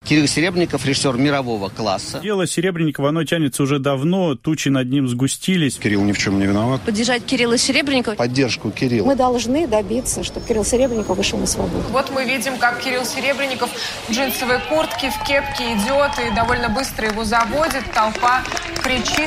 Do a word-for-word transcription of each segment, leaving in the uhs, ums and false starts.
Кирилл Серебренников, режиссер мирового класса. Дело Серебренникова, оно тянется уже давно, тучи над ним сгустились. Кирилл ни в чем не виноват. Поддержать Кирилла Серебренникова. Поддержку Кирилла. Мы должны добиться, чтобы Кирилл Серебренников вышел на свободу. Вот мы видим, как Кирилл Серебренников в джинсовой куртке, в кепке идет и довольно быстро его заводит. Толпа кричит.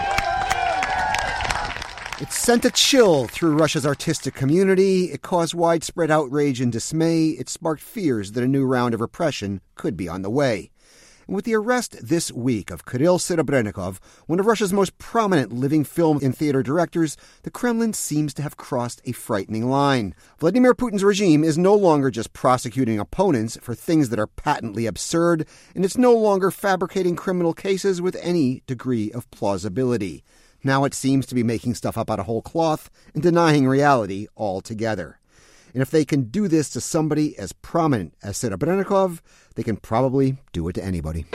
It sent a chill through Russia's artistic community. It caused widespread outrage and dismay. It sparked fears that a new round of repression could be on the way. And with the arrest this week of Kirill Serebrennikov, one of Russia's most prominent living film and theater directors, the Kremlin seems to have crossed a frightening line. Vladimir Putin's regime is no longer just prosecuting opponents for things that are patently absurd, and it's no longer fabricating criminal cases with any degree of plausibility. Now it seems to be making stuff up out of whole cloth and denying reality altogether. And if they can do this to somebody as prominent as Serebrennikov, they can probably do it to anybody.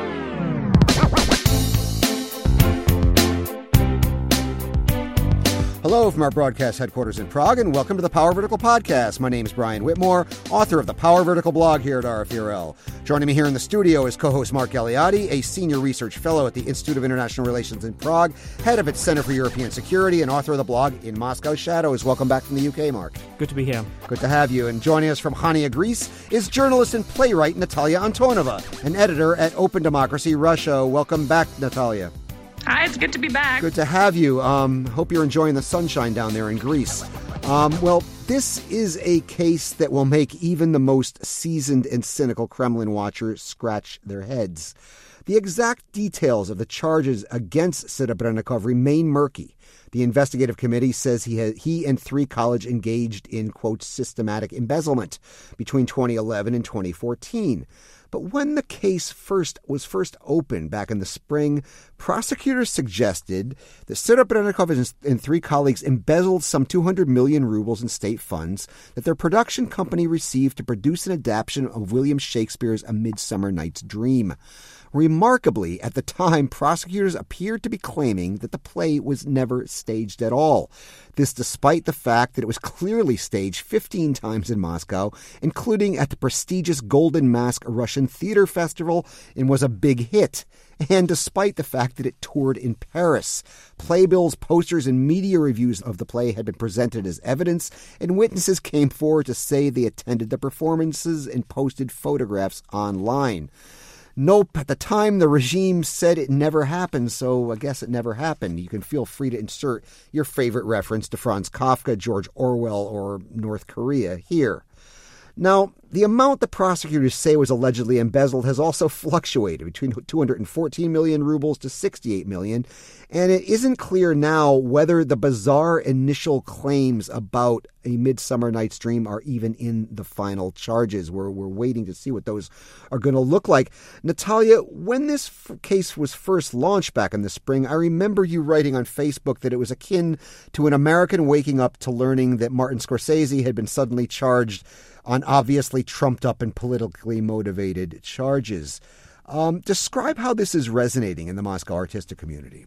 Hello from our broadcast headquarters in Prague, and welcome to the Power Vertical Podcast. My name is Brian Whitmore, author of the Power Vertical blog here at R F E R L. Joining me here in the studio is co-host Mark Galeotti, a senior research fellow at the Institute of International Relations in Prague, head of its Center for European Security, and author of the blog In Moscow's Shadows. Welcome back from the U K, Mark. Good to be here. Good to have you. And joining us from Hania, Greece, is journalist and playwright Natalia Antonova, an editor at Open Democracy Russia. Welcome back, Natalia. Hi, it's good to be back. Good to have you. Um, hope you're enjoying the sunshine down there in Greece. Um, well, this is a case that will make even the most seasoned and cynical Kremlin watchers scratch their heads. The exact details of the charges against Serebrennikov remain murky. The investigative committee says he had, he and three colleagues engaged in, quote, systematic embezzlement between twenty eleven and twenty fourteen. But when the case first was first opened back in the spring, prosecutors suggested that Serebrennikov and three colleagues embezzled some two hundred million rubles in state funds that their production company received to produce an adaptation of William Shakespeare's A Midsummer Night's Dream. Remarkably, at the time, prosecutors appeared to be claiming that the play was never staged at all. This despite the fact that it was clearly staged fifteen times in Moscow, including at the prestigious Golden Mask Russian Theater Festival, and was a big hit. And despite the fact that it toured in Paris. Playbills, posters, and media reviews of the play had been presented as evidence, and witnesses came forward to say they attended the performances and posted photographs online. Nope, at the time the regime said it never happened, so I guess it never happened. You can feel free to insert your favorite reference to Franz Kafka, George Orwell, or North Korea here. Now, the amount the prosecutors say was allegedly embezzled has also fluctuated between two hundred fourteen million rubles to sixty-eight million, and it isn't clear now whether the bizarre initial claims about A Midsummer Night's Dream are even in the final charges. We're, we're waiting to see what those are going to look like. Natalia, when this f- case was first launched back in the spring, I remember you writing on Facebook that it was akin to an American waking up to learning that Martin Scorsese had been suddenly charged on obviously trumped-up and politically motivated charges. Um, describe how this is resonating in the Moscow artistic community.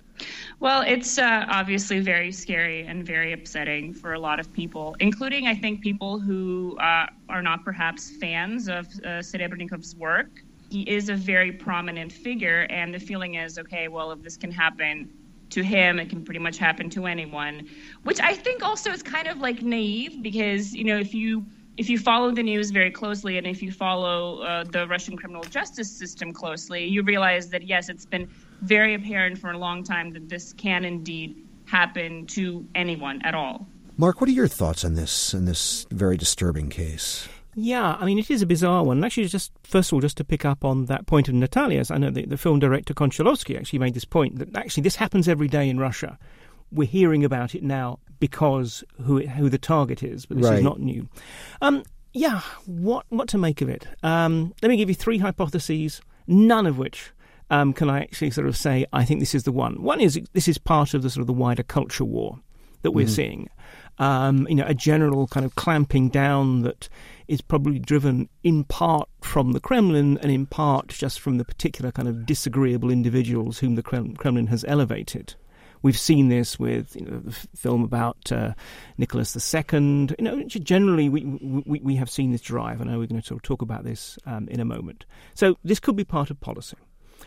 Well, it's uh, obviously very scary and very upsetting for a lot of people, including, I think, people who uh, are not perhaps fans of uh, Serebrennikov's work. He is a very prominent figure, and the feeling is, okay, well, if this can happen to him, it can pretty much happen to anyone, which I think also is kind of like naive because, you know, if you If you follow the news very closely and if you follow uh, the Russian criminal justice system closely, you realize that, yes, it's been very apparent for a long time that this can indeed happen to anyone at all. Mark, what are your thoughts on this, in this very disturbing case? Yeah, I mean, it is a bizarre one. Actually, just first of all, just to pick up on that point of Natalia's, I know the, the film director Konchalovsky actually made this point that actually this happens every day in Russia. We're hearing about it now because who it, who the target is, but this right. is not new. Um, yeah, what what to make of it? Um, let me give you three hypotheses, none of which um, can I actually sort of say I think this is the one. One is this is part of the sort of the wider culture war that we're mm. seeing. Um, you know, a general kind of clamping down that is probably driven in part from the Kremlin and in part just from the particular kind of disagreeable individuals whom the Kremlin has elevated, we've seen this with you know, the f- film about uh, Nicholas the Second. You know, generally we, we we have seen this drive. I know we're going to sort of talk about this um, in a moment. So this could be part of policy,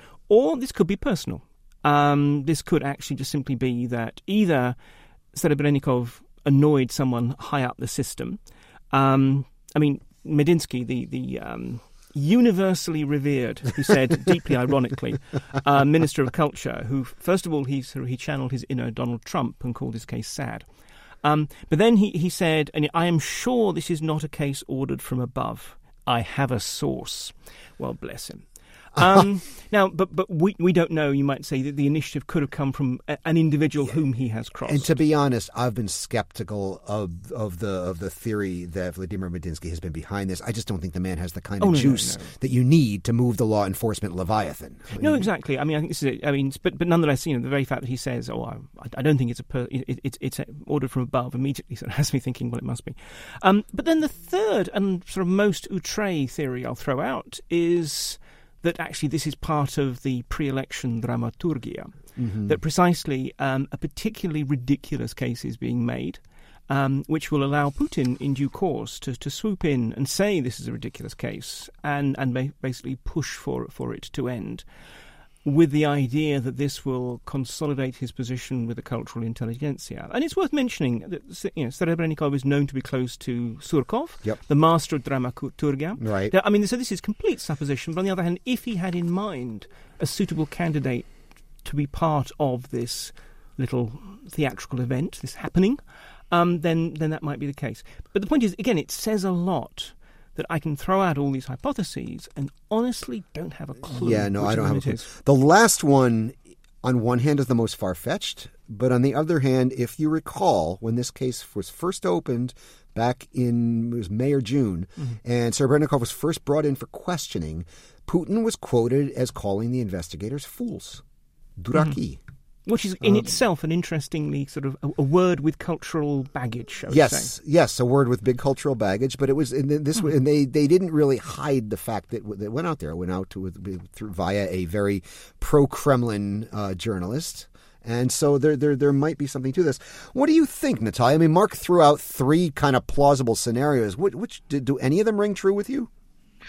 or this could be personal. Um, this could actually just simply be that either Serebrennikov annoyed someone high up the system. Um, I mean, Medinsky, the the um, universally revered, he said deeply ironically, uh, Minister of Culture, who first of all he sort of, he channeled his inner Donald Trump and called his case sad, um, but then he he said, and I am sure this is not a case ordered from above. I have a source. Well, bless him. Um, now, but but we we don't know. You might say that the initiative could have come from a, an individual whom he has crossed. And to be honest, I've been skeptical of of the of the theory that Vladimir Medinsky has been behind this. I just don't think the man has the kind of oh, no, juice no, no. that you need to move the law enforcement leviathan. I mean, no, exactly. I mean, I think this is. It. I mean, but but nonetheless, you know, the very fact that he says, "Oh, I, I don't think it's a per, it, it's it's ordered from above," immediately sort of has me thinking, well, it must be. Um, but then the third and sort of most outre theory I'll throw out is that actually this is part of the pre-election dramaturgia, mm-hmm. that precisely um, a particularly ridiculous case is being made, um, which will allow Putin in due course to, to swoop in and say this is a ridiculous case and, and ba- basically push for, for it to end, with the idea that this will consolidate his position with the cultural intelligentsia. And it's worth mentioning that you know, Serebrennikov is known to be close to Surkov, yep. the master of dramaturgia. Right. Now, I mean, so this is complete supposition, but on the other hand, if he had in mind a suitable candidate to be part of this little theatrical event, this happening, um, then, then that might be the case. But the point is, again, it says a lot that I can throw out all these hypotheses and honestly don't have a clue. Yeah, no, I don't have a clue. Is. The last one, on one hand, is the most far-fetched, but on the other hand, if you recall, when this case was first opened back in it was May or June, mm-hmm. and Serebrennikov was first brought in for questioning, Putin was quoted as calling the investigators fools, duraki. Mm-hmm. Which is in um, itself an interestingly sort of a, a word with cultural baggage. I would yes, say. yes, a word with big cultural baggage. But it was and this, mm-hmm. and they, they didn't really hide the fact that that went out there. It went out to through, via a very pro-Kremlin uh, journalist, and so there there there might be something to this. What do you think, Natalia? I mean, Mark threw out three kind of plausible scenarios. Which, which do, do any of them ring true with you?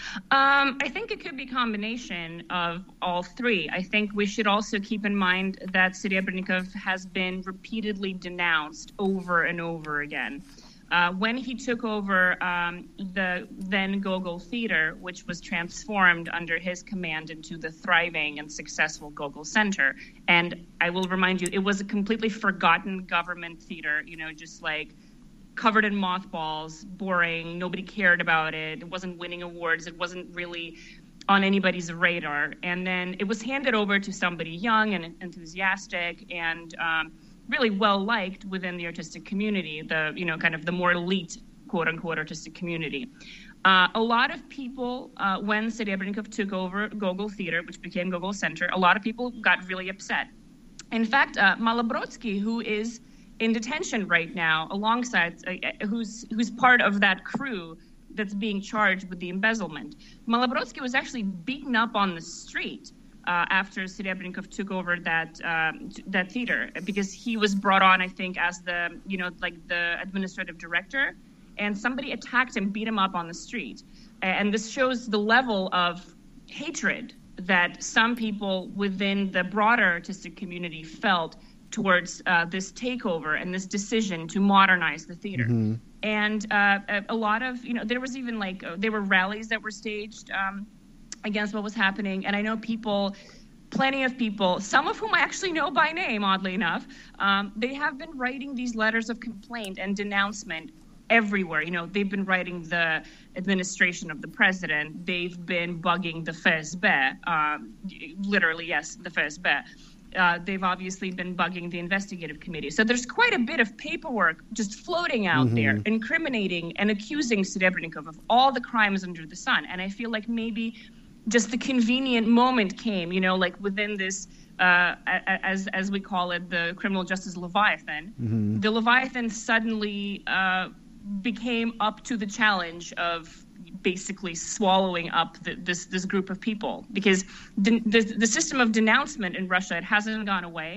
Um, I think it could be a combination of all three. I think we should also keep in mind that Serebrennikov has been repeatedly denounced over and over again. Uh, when he took over um, the then Gogol Theater, which was transformed under his command into the thriving and successful Gogol Center, and I will remind you, it was a completely forgotten government theater, you know, just like covered in mothballs, boring, nobody cared about it, it wasn't winning awards, it wasn't really on anybody's radar. And then it was handed over to somebody young and enthusiastic and um, really well-liked within the artistic community, the, you know, kind of the more elite, quote-unquote, artistic community. Uh, a lot of people, uh, when Serebrennikov took over Gogol Theater, which became Gogol Center, a lot of people got really upset. In fact, uh, Malobrodsky, who is in detention right now, alongside uh, who's who's part of that crew that's being charged with the embezzlement. Malobrodsky was actually beaten up on the street uh, after Serebrennikov took over that um, that theater, because he was brought on, I think, as the you know like the administrative director, and somebody attacked him, beat him up on the street, and this shows the level of hatred that some people within the broader artistic community felt towards uh, this takeover and this decision to modernize the theater. Mm-hmm. And uh, a, a lot of, you know, there was even like, uh, there were rallies that were staged um, against what was happening. And I know people, plenty of people, some of whom I actually know by name, oddly enough, um, they have been writing these letters of complaint and denouncement everywhere. You know, they've been writing the administration of the president. They've been bugging the F S B, uh, literally, yes, the F S B. Uh, they've obviously been bugging the investigative committee. So there's quite a bit of paperwork just floating out mm-hmm. there, incriminating and accusing Serebrennikov of all the crimes under the sun. And I feel like maybe just the convenient moment came, you know, like within this, uh, as as we call it, the criminal justice Leviathan. Mm-hmm. The Leviathan suddenly uh, became up to the challenge of basically swallowing up the, this this group of people, because the, the the system of denouncement in Russia, it hasn't gone away,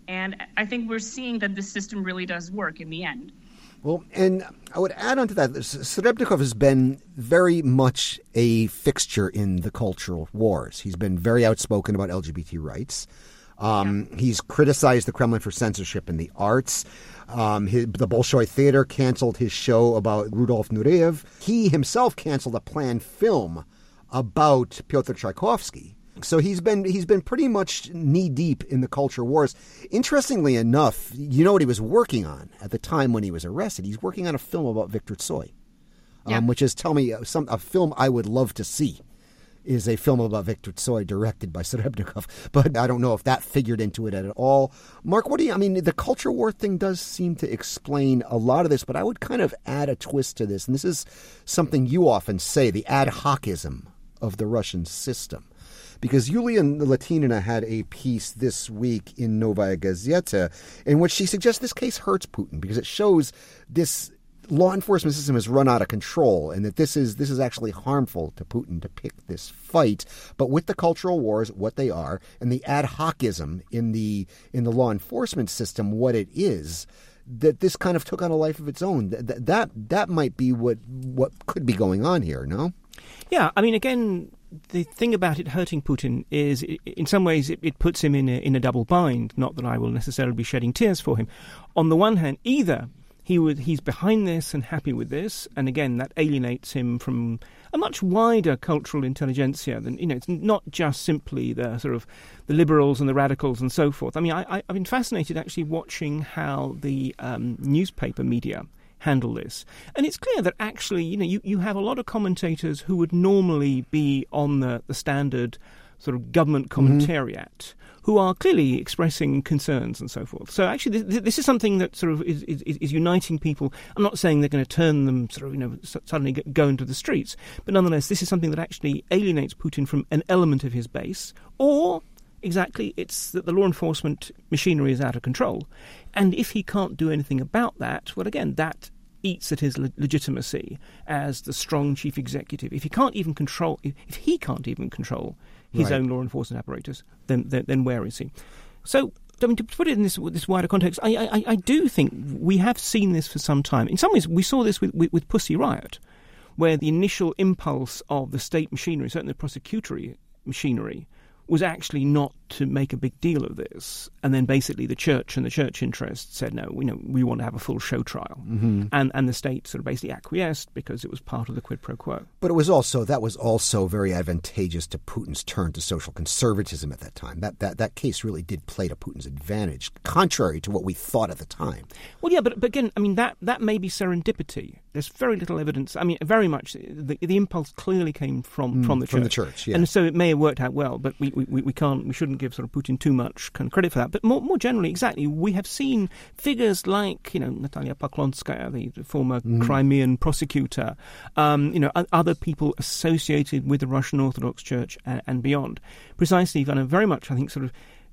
And I think we're seeing that this system really does work in the end. Well, and I would add on to that, Serebryakov has been very much a fixture in the cultural wars. He's been very outspoken about L G B T rights. Um, yeah. He's criticized the Kremlin for censorship in the arts. Um, his, the Bolshoi Theater canceled his show about Rudolf Nureyev. He himself canceled a planned film about Pyotr Tchaikovsky. So he's been he's been pretty much knee-deep in the culture wars. Interestingly enough, you know what he was working on at the time when he was arrested? He's working on a film about Viktor Tsoi, um, yeah. which is, tell me, some a film I would love to see is a film about Viktor Tsoi directed by Serebryakov. But I don't know if that figured into it at all. Mark, what do you, I mean, the culture war thing does seem to explain a lot of this, but I would kind of add a twist to this. And this is something you often say, the ad hocism of the Russian system. Because Yulia Latinina had a piece this week in Novaya Gazeta in which she suggests this case hurts Putin because it shows this law enforcement system has run out of control and that this is this is actually harmful to Putin to pick this fight. But with the cultural wars, what they are, and the ad hocism in the in the law enforcement system, what it is, that this kind of took on a life of its own. That that, that might be what what could be going on here, no? Yeah, I mean, again, the thing about it hurting Putin is, in some ways, it, it puts him in a, in a double bind. Not that I will necessarily be shedding tears for him. On the one hand, either he would he's behind this and happy with this, and again, that alienates him from a much wider cultural intelligentsia than, you know, it's not just simply the sort of the liberals and the radicals and so forth. I mean, I, I've been fascinated actually watching how the um, newspaper media handle this. And it's clear that actually, you know, you, you have a lot of commentators who would normally be on the, the standard sort of government commentariat mm-hmm. who are clearly expressing concerns and so forth. So actually this, this is something that sort of is, is, is uniting people. I'm not saying they're going to turn them sort of, you know, suddenly go into the streets, but nonetheless this is something that actually alienates Putin from an element of his base, or exactly, it's that the law enforcement machinery is out of control. And if he can't do anything about that, well, again, that eats at his le- legitimacy as the strong chief executive. If he can't even control, if, if he can't even control his right. own law enforcement apparatus, then, then then where is he? So, I mean, to put it in this this wider context, I, I I do think we have seen this for some time. In some ways, we saw this with, with, with Pussy Riot, where the initial impulse of the state machinery, certainly the prosecutory machinery, was actually not to make a big deal of this. And then basically the church and the church interest said, no, we know we want to have a full show trial. Mm-hmm. And and the state sort of basically acquiesced because it was part of the quid pro quo. But it was also, that was also very advantageous to Putin's turn to social conservatism at that time. That that, that case really did play to Putin's advantage, contrary to what we thought at the time. Well, yeah, but, but again, I mean, that, that may be serendipity. There's very little evidence. I mean, very much, the, the impulse clearly came from, mm, from the church. From the church, yeah. And so it may have worked out well, but we, we, we can't, we shouldn't give sort of Putin too much kind of credit for that. But more more generally, exactly, we have seen figures like, you know, Natalia Poklonskaya, the, the former mm. Crimean prosecutor, um, you know, other people associated with the Russian Orthodox Church and, and beyond, precisely kind of very much, I think, sort of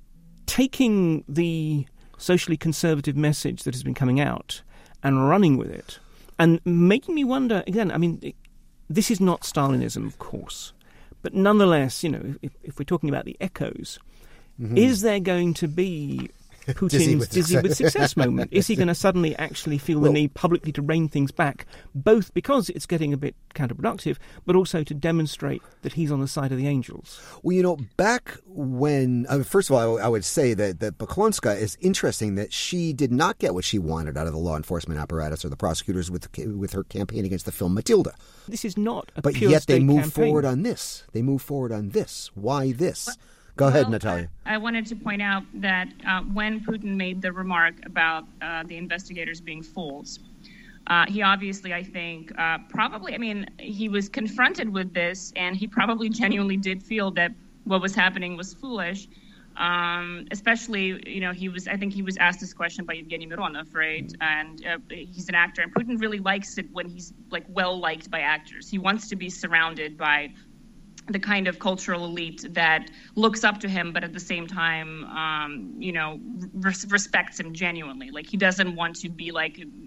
taking the socially conservative message that has been coming out and running with it, and making me wonder, again, I mean, this is not Stalinism, of course, but nonetheless, you know, if, if we're talking about the echoes, mm-hmm. is there going to be Putin's dizzy with, dizzy with success moment? Is he going to suddenly actually feel well, the need publicly to rein things back, both because it's getting a bit counterproductive, but also to demonstrate that he's on the side of the angels? Well, you know, back when, uh, first of all, I, I would say that, that Poklonska is interesting that she did not get what she wanted out of the law enforcement apparatus or the prosecutors with with her campaign against the film Matilda. This is not a but pure yet they move campaign. forward on this. They move forward on this. Why this? Well, Go ahead, well, Natalia. I, I wanted to point out that uh, when Putin made the remark about uh, the investigators being fools, uh, he obviously, I think, uh, probably, I mean, he was confronted with this, and he probably genuinely did feel that what was happening was foolish. Um, especially, you know, he was, I think he was asked this question by Evgeny Mironov, right? And uh, he's an actor, and Putin really likes it when he's, like, well-liked by actors. He wants to be surrounded by the kind of cultural elite that looks up to him, but at the same time, um, you know, res- respects him genuinely. Like, he doesn't want to be like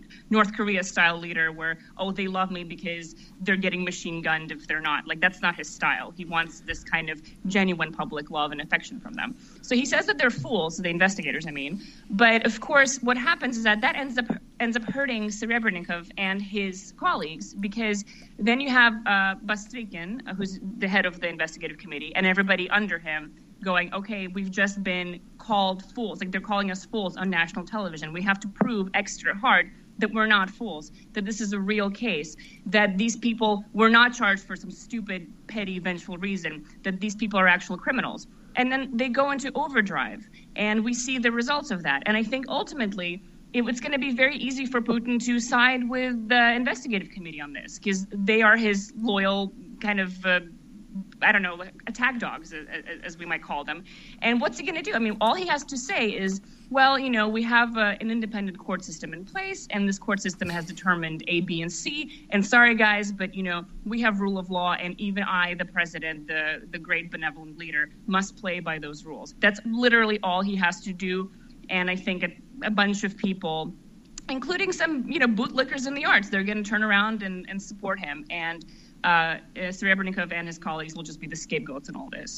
North Korea-style leader where, oh, they love me because they're getting machine gunned if they're not. Like, that's not his style. He wants this kind of genuine public love and affection from them. So he says that they're fools, the investigators, I mean. But, of course, what happens is that that ends up ends up hurting Serebrennikov and his colleagues, because then you have uh, Bastrykin, who's the head of the investigative committee, and everybody under him going, okay, we've just been called fools. Like, they're calling us fools on national television. We have to prove extra hard that we're not fools, that this is a real case, that these people were not charged for some stupid, petty, vengeful reason, that these people are actual criminals. And then they go into overdrive, and we see the results of that. And I think ultimately it, it's going to be very easy for Putin to side with the investigative committee on this, because they are his loyal kind of uh, I don't know, attack dogs, as we might call them. And what's he going to do? I mean, all he has to say is, well, you know, we have uh, an independent court system in place, and this court system has determined A, B, and C. And sorry, guys, but, you know, we have rule of law, and even I, the president, the, the great benevolent leader, must play by those rules. That's literally all he has to do. And I think a, a bunch of people, including some, you know, bootlickers in the arts, they're going to turn around and, and support him. And Uh, Serebrennikov and his colleagues will just be the scapegoats in all this.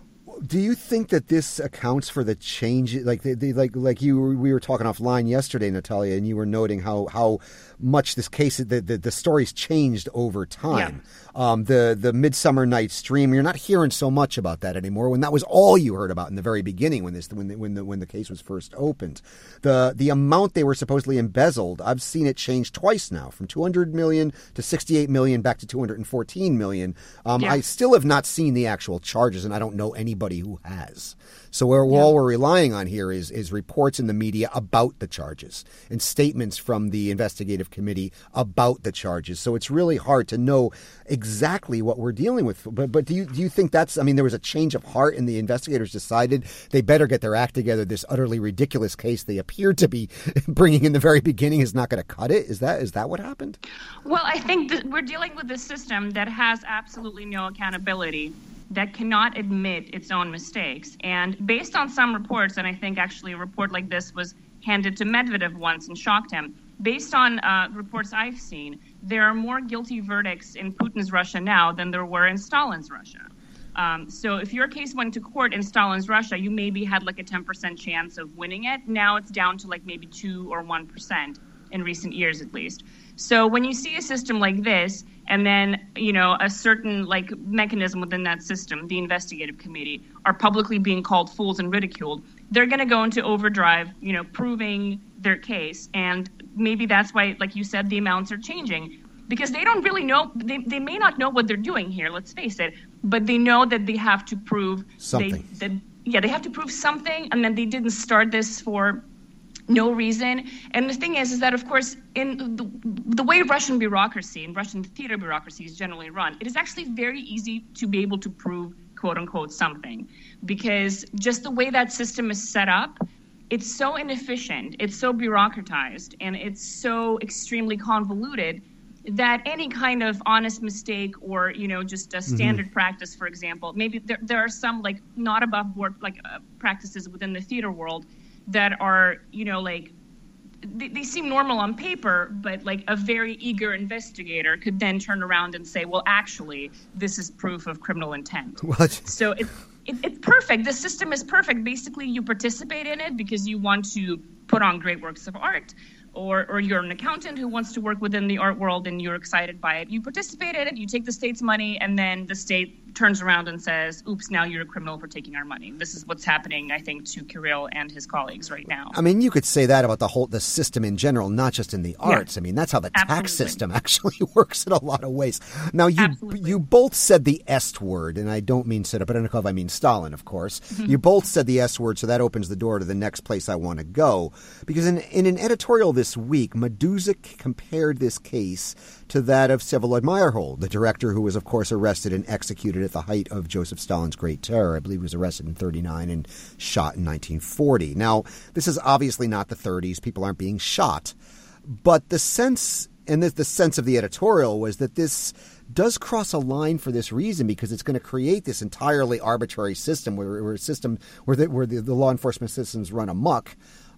Do you think that this accounts for the change? Like, they, they, like, like you, we were talking offline yesterday, Natalia, and you were noting how how much this case, the the, the story's changed over time. Yeah. Um, the the Midsummer Night's Dream, you're not hearing so much about that anymore. When that was all you heard about in the very beginning, when this when the, when the when the case was first opened, the the amount they were supposedly embezzled, I've seen it change twice now, from two hundred million to sixty-eight million, back to two hundred fourteen million. Um, yeah. I still have not seen the actual charges, and I don't know anybody who has. So we're, yeah. all we're relying on here is is reports in the media about the charges and statements from the investigative committee about the charges. So it's really hard to know exactly what we're dealing with. But but do you do you think that's, I mean, there was a change of heart and the investigators decided they better get their act together. This utterly ridiculous case they appeared to be bringing in the very beginning is not going to cut it. Is that is that what happened? Well, I think that we're dealing with a system that has absolutely no accountability, that cannot admit its own mistakes. And based on some reports, and I think actually a report like this was handed to Medvedev once and shocked him, based on uh, reports I've seen, there are more guilty verdicts in Putin's Russia now than there were in Stalin's Russia. Um, so if your case went to court in Stalin's Russia, you maybe had like a ten percent chance of winning it. Now it's down to like maybe two or one percent in recent years at least. So when you see a system like this, and then, you know, a certain like mechanism within that system, the investigative committee, are publicly being called fools and ridiculed, they're going to go into overdrive, you know, proving their case. And maybe that's why, like you said, the amounts are changing, because they don't really know. They, they may not know what they're doing here, let's face it, but they know that they have to prove something. They, that, yeah, they have to prove something, and then they didn't start this for no reason. And the thing is, is that, of course, in the, the way Russian bureaucracy and Russian theater bureaucracy is generally run, it is actually very easy to be able to prove, quote unquote, something. Because just the way that system is set up, it's so inefficient, it's so bureaucratized, and it's so extremely convoluted that any kind of honest mistake or, you know, just a standard mm-hmm. practice, for example, maybe there, there are some like not above board like uh, practices within the theater world that are, you know, like, they, they seem normal on paper, but like a very eager investigator could then turn around and say, well, actually, this is proof of criminal intent. What? So it, it, it's perfect. The system is perfect. Basically, you participate in it because you want to put on great works of art, or or you're an accountant who wants to work within the art world and you're excited by it. You participate in it, you take the state's money, and then the state turns around and says, oops, now you're a criminal for taking our money. This is what's happening, I think, to Kirill and his colleagues right now. I mean, you could say that about the whole the system in general, not just in the arts. Yeah. I mean, that's how the Absolutely. tax system actually works in a lot of ways. Now, you Absolutely. you both said the S word, and I don't mean Serebrennikov, I mean Stalin, of course. Mm-hmm. You both said the S word, so that opens the door to the next place I want to go. Because in, in an editorial this week, Meduza compared this case to that of Vsevolod Meyerhold, the director who was, of course, arrested and executed at the height of Joseph Stalin's Great Terror. I believe he was arrested in thirty-nine and shot in nineteen forty. Now, this is obviously not the thirties. People aren't being shot. But the sense, and the, the sense of the editorial was that this does cross a line for this reason, because it's going to create this entirely arbitrary system where, where a system where, the, where the, the law enforcement systems run amok.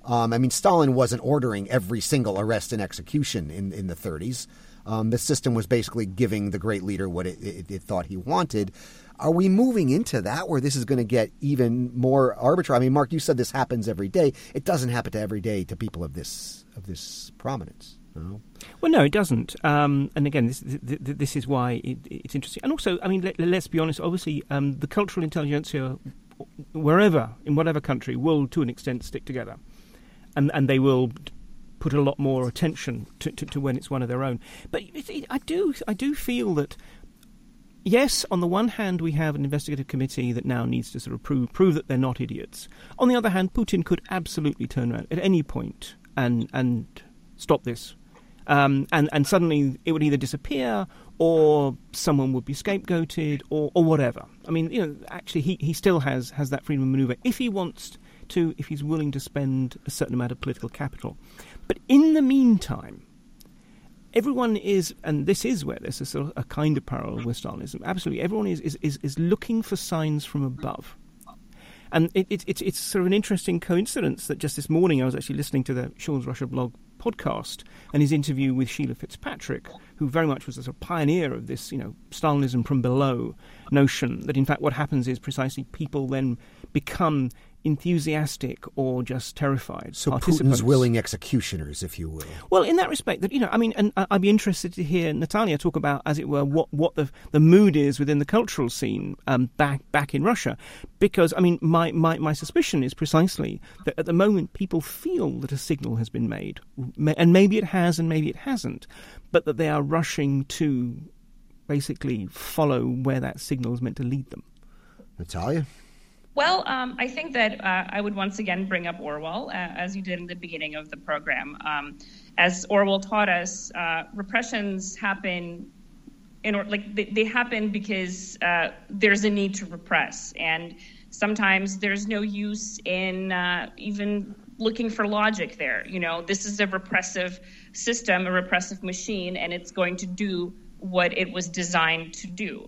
Um, I mean, Stalin wasn't ordering every single arrest and execution in, in the thirties. Um, the system was basically giving the great leader what it, it, it thought he wanted. Are we moving into that where this is going to get even more arbitrary? I mean, Mark, you said this happens every day. It doesn't happen to every day to people of this of this prominence. No? Well, no, it doesn't. Um, and again, this, this is why it, it's interesting. And also, I mean, let, let's be honest. Obviously, um, the cultural intelligentsia, wherever in whatever country, will to an extent stick together, and and they will put a lot more attention to, to, to when it's one of their own. But it, it, I do I do feel that, yes, on the one hand, we have an investigative committee that now needs to sort of prove prove that they're not idiots. On the other hand, Putin could absolutely turn around at any point and and stop this. Um, and, and suddenly it would either disappear or someone would be scapegoated or, or whatever. I mean, you know, actually he, he still has, has that freedom of manoeuvre if he wants to, if he's willing to spend a certain amount of political capital. But in the meantime, everyone is, and this is where there's a, sort of a kind of parallel with Stalinism, absolutely, everyone is, is, is, is looking for signs from above. And it, it, it's it's sort of an interesting coincidence that just this morning I was actually listening to the Sean's Russia blog podcast and his interview with Sheila Fitzpatrick, who very much was a sort of pioneer of this, you know, Stalinism from below notion that in fact what happens is precisely people then become enthusiastic or just terrified. So participants. Putin's willing executioners, if you will. Well, in that respect, that you know, I mean, and I'd be interested to hear Natalia talk about, as it were, what, what the the mood is within the cultural scene um, back back in Russia, because I mean, my, my my suspicion is precisely that at the moment people feel that a signal has been made, and maybe it has, and maybe it hasn't, but that they are rushing to basically follow where that signal is meant to lead them. Natalia? Well, um, I think that uh, I would once again bring up Orwell, uh, as you did in the beginning of the program. Um, as Orwell taught us, uh, repressions happen in or, like they, they happen because uh, there's a need to repress, and sometimes there's no use in uh, even looking for logic there. You know, this is a repressive system, a repressive machine, and it's going to do what it was designed to do.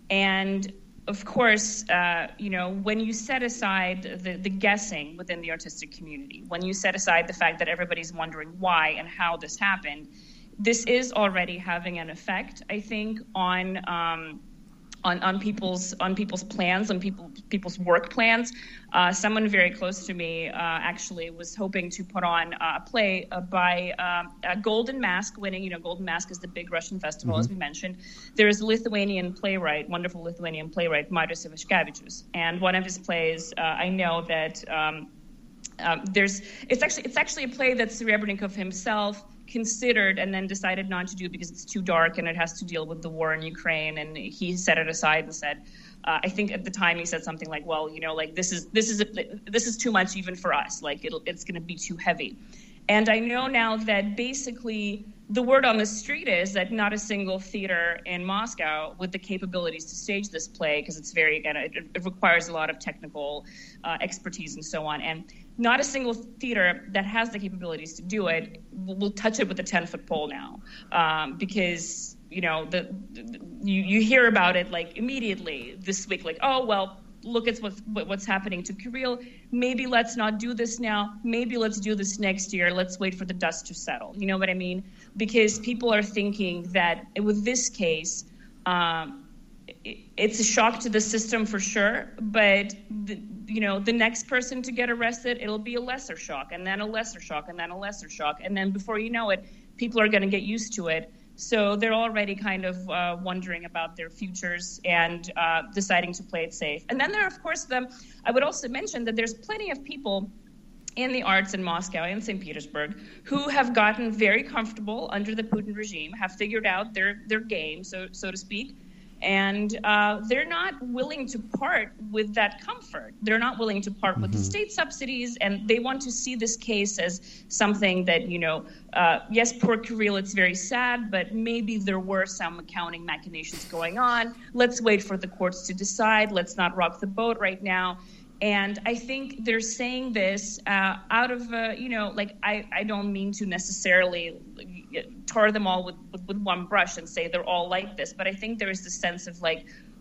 And of course, uh, you know, when you set aside the, the guessing within the artistic community, when you set aside the fact that everybody's wondering why and how this happened, this is already having an effect, I think, on um, on, on people's on people's plans, on people people's work plans. Uh, someone very close to me uh, actually was hoping to put on uh, a play uh, by um, a Golden Mask winning. You know, Golden Mask is the big Russian festival, mm-hmm. as we mentioned. There is a Lithuanian playwright, wonderful Lithuanian playwright, Marius Ivaškevičius, and one of his plays, uh, I know that um, um, there's. It's actually it's actually a play that Serebrennikov himself considered and then decided not to do because it's too dark and it has to deal with the war in Ukraine, and he set it aside and said, uh, I think at the time he said something like, well, you know, like this is this is a, this is too much even for us, like it'll, it's going to be too heavy. And I know now that basically the word on the street is that not a single theater in Moscow with the capabilities to stage this play, because it's very, again, it, it requires a lot of technical uh, expertise and so on, and not a single theater that has the capabilities to do it will, will touch it with a ten-foot pole now, um, because, you know, the, the you, you hear about it like immediately this week, like, oh, well, look at what's, what's happening to Kirill. Maybe let's not do this now. Maybe let's do this next year. Let's wait for the dust to settle. You know what I mean? Because people are thinking that with this case, um, it's a shock to the system for sure, but the, you know, the next person to get arrested, it'll be a lesser shock, and then a lesser shock, and then a lesser shock, and then before you know it, people are going to get used to it. So they're already kind of uh, wondering about their futures and uh, deciding to play it safe. And then there are, of course, the. I would also mention that there's plenty of people in the arts in Moscow and Saint Petersburg who have gotten very comfortable under the Putin regime, have figured out their their game, so so to speak. And uh, they're not willing to part with that comfort. They're not willing to part mm-hmm. with the state subsidies, and they want to see this case as something that, you know, uh, yes, poor Kirill, it's very sad, but maybe there were some accounting machinations going on. Let's wait for the courts to decide. Let's not rock the boat right now. And I think they're saying this uh, out of, uh, you know, like, I, I don't mean to necessarily tar them all with, with, with one brush and say they're all like this. But I think there is this sense of like,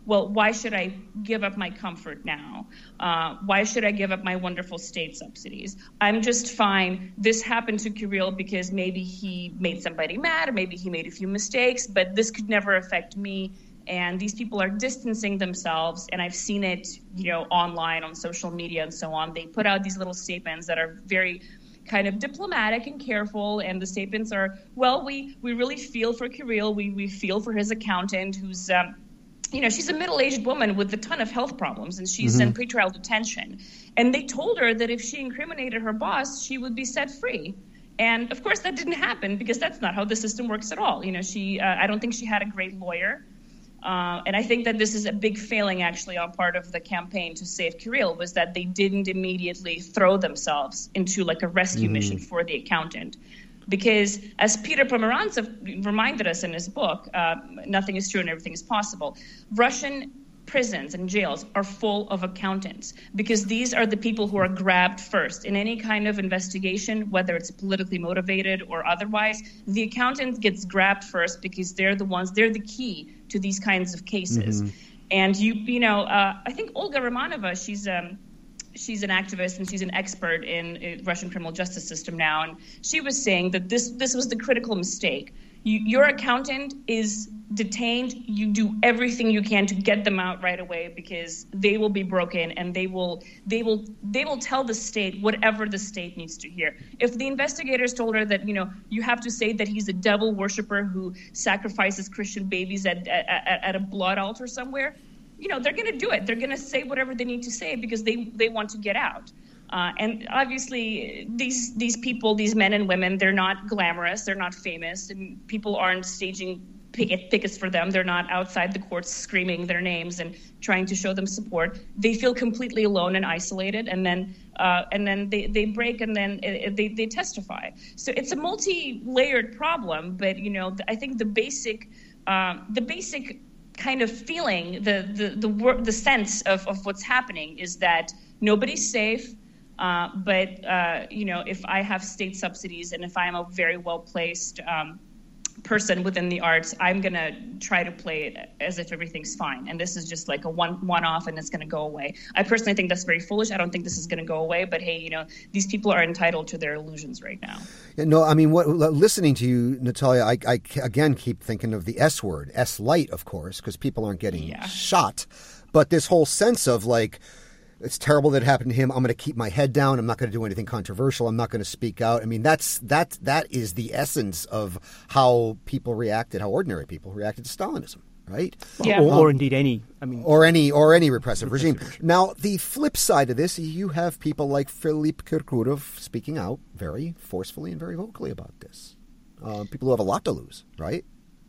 well, why should I give up my comfort now? Uh, why should I give up my wonderful state subsidies? I'm just fine. This happened to Kirill because maybe he made somebody mad, or maybe he made a few mistakes, but this could never affect me. And these people are distancing themselves, and I've seen it, you know, online, on social media and so on. They put out these little statements that are very kind of diplomatic and careful, and the statements are, well, we, we really feel for Kirill. We, we feel for his accountant who's, um, you know, she's a middle-aged woman with a ton of health problems, and she's mm-hmm. in pretrial detention. And they told her that if she incriminated her boss, she would be set free. And, of course, that didn't happen because that's not how the system works at all. You know, she uh, I don't think she had a great lawyer. Uh, and I think that this is a big failing, actually, on part of the campaign to save Kirill, was that they didn't immediately throw themselves into like a rescue mm-hmm. mission for the accountant. Because as Peter Pomerantsev reminded us in his book, uh, Nothing is True and Everything is Possible, Russian prisons and jails are full of accountants, because these are the people who are grabbed first. In any kind of investigation, whether it's politically motivated or otherwise, the accountant gets grabbed first because they're the ones, they're the key to these kinds of cases. Mm-hmm. And you, you know, uh, I think Olga Romanova, she's um, she's an activist and she's an expert in, in Russian criminal justice system now, and she was saying that this this was the critical mistake. You, your accountant is detained. You do everything you can to get them out right away, because they will be broken, and they will they will they will tell the state whatever the state needs to hear. If the investigators told her that, you know, you have to say that he's a devil worshiper who sacrifices Christian babies at at, at a blood altar somewhere, you know, they're going to do it. They're going to say whatever they need to say because they they want to get out. Uh, and obviously, these these people, these men and women, they're not glamorous, they're not famous, and people aren't staging picket, pickets for them. They're not outside the courts screaming their names and trying to show them support. They feel completely alone and isolated, and then uh, and then they, they break, and then it, they they testify. So it's a multi-layered problem. But you know, I think the basic um, the basic kind of feeling, the the the, wor- the sense of, of what's happening is that nobody's safe. Uh, but, uh, you know, if I have state subsidies and if I'm a very well-placed um, person within the arts, I'm going to try to play it as if everything's fine. And this is just like a one, one-off and it's going to go away. I personally think that's very foolish. I don't think this is going to go away. But, hey, you know, these people are entitled to their illusions right now. Yeah, no, I mean, what, listening to you, Natalia, I, I again keep thinking of the S word, S-light, of course, because people aren't getting yeah. shot. But this whole sense of like, it's terrible that it happened to him. I'm going to keep my head down. I'm not going to do anything controversial. I'm not going to speak out. I mean, that's that that is the essence of how people reacted, how ordinary people reacted to Stalinism, right? Yeah. Or, or indeed any, I mean, or any or any repressive, repressive regime. regime. Now, the flip side of this, you have people like Filip Kirkorov speaking out very forcefully and very vocally about this. Uh, people who have a lot to lose, right?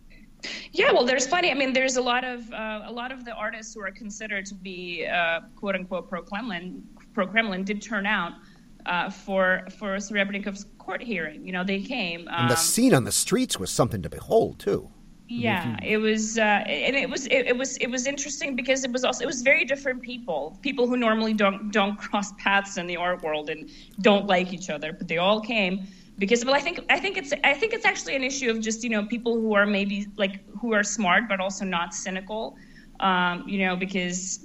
Yeah, well, there's plenty. I mean, there's a lot of uh, a lot of the artists who are considered to be uh, "quote unquote" pro-Kremlin, pro-Kremlin did turn out uh, for for Serebrenikov's court hearing. You know, they came. Um, and the scene on the streets was something to behold, too. Yeah, it was, uh, and it was it, it was it was interesting because it was also it was very different people, people who normally don't don't cross paths in the art world and don't like each other, but they all came. Because, well, I think I think it's I think it's actually an issue of just, you know, people who are maybe like who are smart but also not cynical, um, you know, because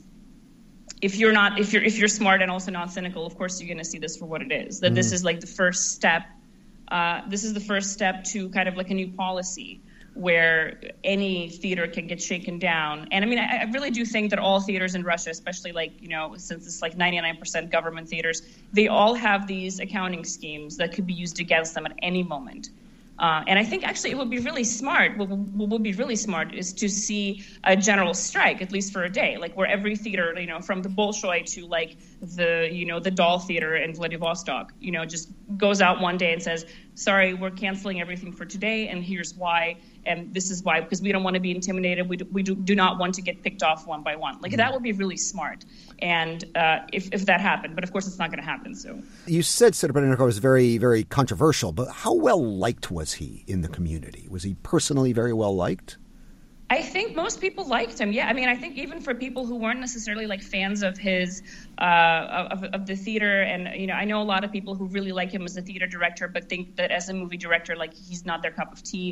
if you're not if you're if you're smart and also not cynical, of course you're going to see this for what it is. That mm. this is like the first step. Uh, this is the first step to kind of like a new policy where any theater can get shaken down. And I mean, I, I really do think that all theaters in Russia, especially like, you know, since it's like ninety-nine percent government theaters, they all have these accounting schemes that could be used against them at any moment. Uh, and I think actually it would be really smart, what, what would be really smart is to see a general strike, at least for a day, like where every theater, you know, from the Bolshoi to like the, you know, the Doll Theater in Vladivostok, you know, just goes out one day and says, sorry, we're canceling everything for today, and here's why, and this is why, because we don't want to be intimidated. We do, we do, do not want to get picked off one by one. Like, mm-hmm. that would be really smart, and uh, if, if that happened. But, of course, it's not going to happen. So you said Serebrennikov was very, very controversial, but how well-liked was he in the community? Was he personally very well-liked? I think most people liked him. Yeah, I mean, I think even for people who weren't necessarily like fans of his, uh, of, of the theater, and you know, I know a lot of people who really like him as a theater director, but think that as a movie director, like he's not their cup of tea.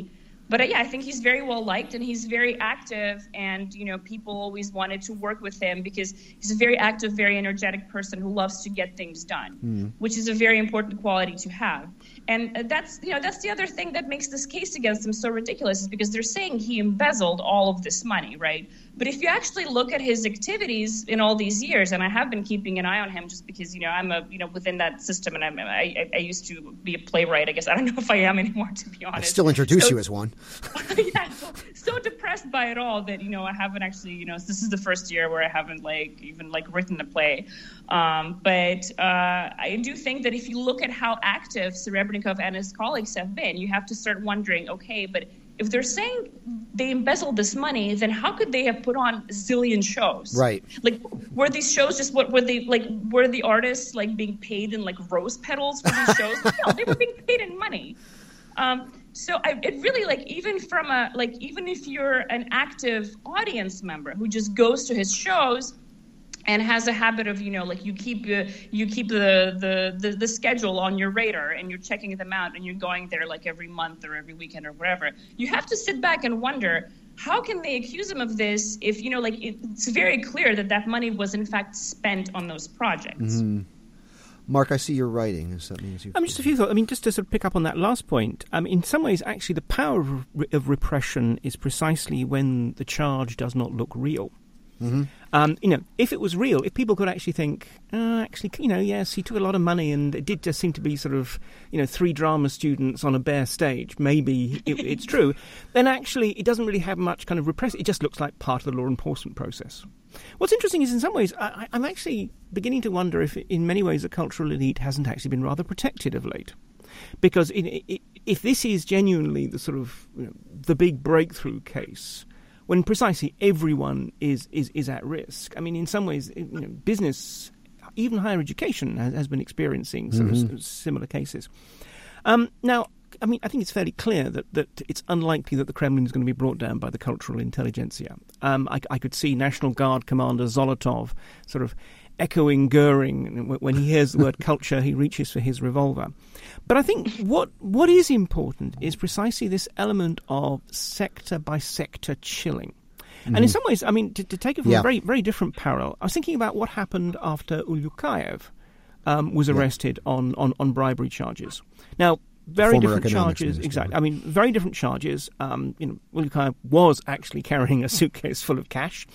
but uh, yeah, I think he's very well liked and he's very active, and you know, people always wanted to work with him because he's a very active, very energetic person who loves to get things done, mm. which is a very important quality to have. And uh, that's you know that's the other thing that makes this case against him so ridiculous, is because they're saying he embezzled all of this money, right? But if you actually look at his activities in all these years, and I have been keeping an eye on him just because, you know, I'm a, you know, within that system, and I'm, I, I used to be a playwright. I guess I don't know if I am anymore, to be honest. I still introduce so, you as one. yeah, so, so depressed by it all that, you know, I haven't actually, you know, this is the first year where I haven't like even like written a play. Um, but uh, I do think that if you look at how active Serebrennikov and his colleagues have been, you have to start wondering, okay, but if they're saying they embezzled this money, then how could they have put on a zillion shows? Right. Like, were these shows just what were they like? Were the artists like being paid in like rose petals for these shows? No, they were being paid in money. Um, so I, it really like even from a like even if you're an active audience member who just goes to his shows and has a habit of, you know, like you keep uh, you keep the, the, the, the schedule on your radar and you're checking them out and you're going there like every month or every weekend or whatever, you have to sit back and wonder, how can they accuse him of this if, you know, like it's very clear that that money was in fact spent on those projects. Mm-hmm. Mark, I see you're writing. So that means you. I mean, just a few thoughts. I mean, just to sort of pick up on that last point. I mean, in some ways, actually, the power of, of repression is precisely when the charge does not look real. Mm-hmm. Um, you know, if it was real, if people could actually think, uh, actually, you know, yes, he took a lot of money and it did just seem to be sort of, you know, three drama students on a bare stage, maybe it, it's true, then actually it doesn't really have much kind of repress. It just looks like part of the law enforcement process. What's interesting is in some ways, I, I'm actually beginning to wonder if in many ways the cultural elite hasn't actually been rather protected of late. Because in, in, if this is genuinely the sort of, you know, the big breakthrough case, when precisely everyone is, is, is at risk. I mean, in some ways, you know, business, even higher education, has, has been experiencing sort mm-hmm. of similar cases. Um, now, I mean, I think it's fairly clear that, that it's unlikely that the Kremlin is going to be brought down by the cultural intelligentsia. Um, I, I could see National Guard Commander Zolotov sort of echoing Goering. When he hears the word culture, he reaches for his revolver. But I think what what is important is precisely this element of sector-by-sector chilling. Mm-hmm. And in some ways, I mean, to, to take it from yeah. a very, very different parallel, I was thinking about what happened after Ulyukayev um, was arrested yeah. on, on, on bribery charges. Now, very different charges, minister. Exactly. I mean, very different charges. Um, you know, Ulyukayev was actually carrying a suitcase full of cash.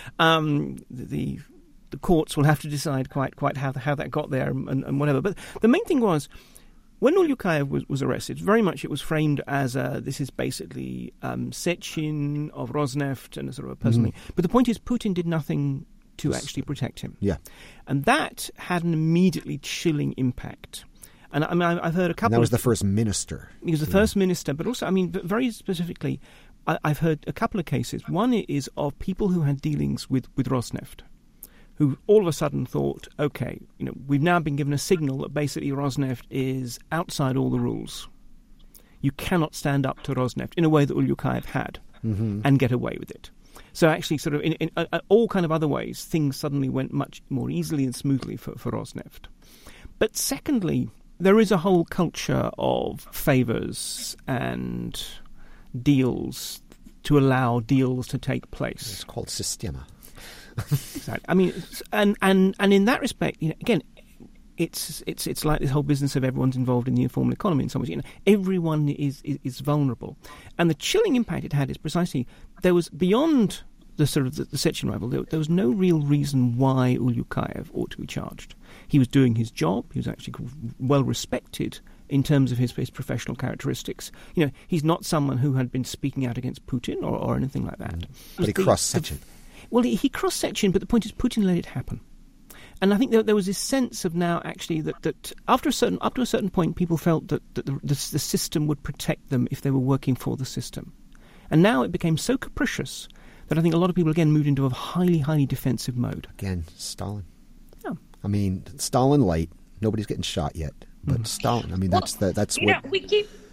Um, the the courts will have to decide quite quite how how that got there and, and whatever. But the main thing was, when Ulyukayev was, was arrested, very much it was framed as a, this is basically um, Sechin of Rosneft and a sort of a personal mm-hmm. thing. But the point is, Putin did nothing to actually protect him. Yeah. And that had an immediately chilling impact. And I mean, I've heard a couple. And that was of, the first minister. He was the yeah. first minister, but also, I mean, very specifically, I, I've heard a couple of cases. One is of people who had dealings with, with Rosneft, who all of a sudden thought, okay, you know, we've now been given a signal that basically Rosneft is outside all the rules. You cannot stand up to Rosneft in a way that Ulyukayev had mm-hmm. and get away with it. So actually, sort of in, in uh, all kind of other ways, things suddenly went much more easily and smoothly for, for Rosneft. But secondly, there is a whole culture of favours and deals to allow deals to take place. It's called Sistema. Exactly. I mean, and, and, and in that respect, you know, again, it's it's it's like this whole business of everyone's involved in the informal economy in some ways. You know, everyone is, is is vulnerable, and the chilling impact it had is precisely there was beyond the sort of the, the Sechin rival. There, there was no real reason why Ulyukayev ought to be charged. He was doing his job. He was actually well respected in terms of his, his professional characteristics. You know, he's not someone who had been speaking out against Putin or, or anything like that. But he crossed Sechin. Well, he, he crossed Sechin, but the point is Putin let it happen. And I think there, there was this sense of now actually that, that after a certain up to a certain point, people felt that, that the, the, the system would protect them if they were working for the system. And now it became so capricious that I think a lot of people again moved into a highly, highly defensive mode. Again, Stalin. Yeah. I mean, Stalin light. Nobody's getting shot yet, but mm. Stalin. I mean, that's well, the, that's you what. Know, we keep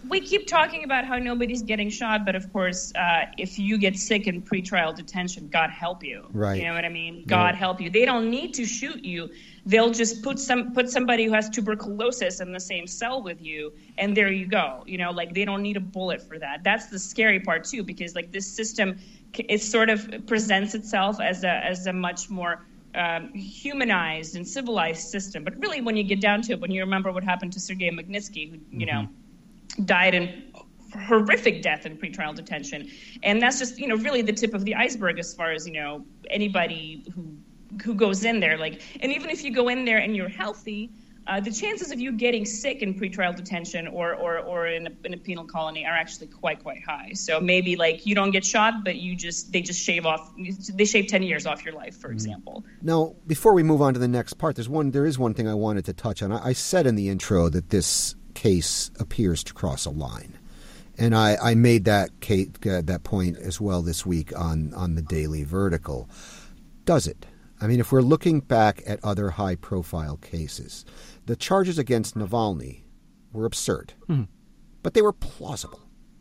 we keep talking about how nobody's getting shot, but of course, uh, if you get sick in pretrial detention, God help you. Right. You know what I mean? God right. help you. They don't need to shoot you. They'll just put some put somebody who has tuberculosis in the same cell with you, and there you go. You know, like they don't need a bullet for that. That's the scary part too, because like this system, it sort of presents itself as a as a much more um, humanized and civilized system. But really, when you get down to it, when you remember what happened to Sergei Magnitsky, who you mm-hmm. know died in horrific death in pretrial detention, and that's just you know really the tip of the iceberg as far as you know anybody who. who goes in there, like, and even if you go in there and you're healthy, uh, the chances of you getting sick in pretrial detention or or, or in, a, in a penal colony are actually quite, quite high. So maybe, like, you don't get shot, but you just, they just shave off, they shave ten years off your life, for example. Now, before we move on to the next part, there's one, there is one thing I wanted to touch on. I, I said in the intro that this case appears to cross a line. And I, I made that case, uh, that point as well this week on, on the Daily Vertical. Does it? I mean, if we're looking back at other high-profile cases, the charges against Navalny were absurd, mm-hmm. but they were plausible.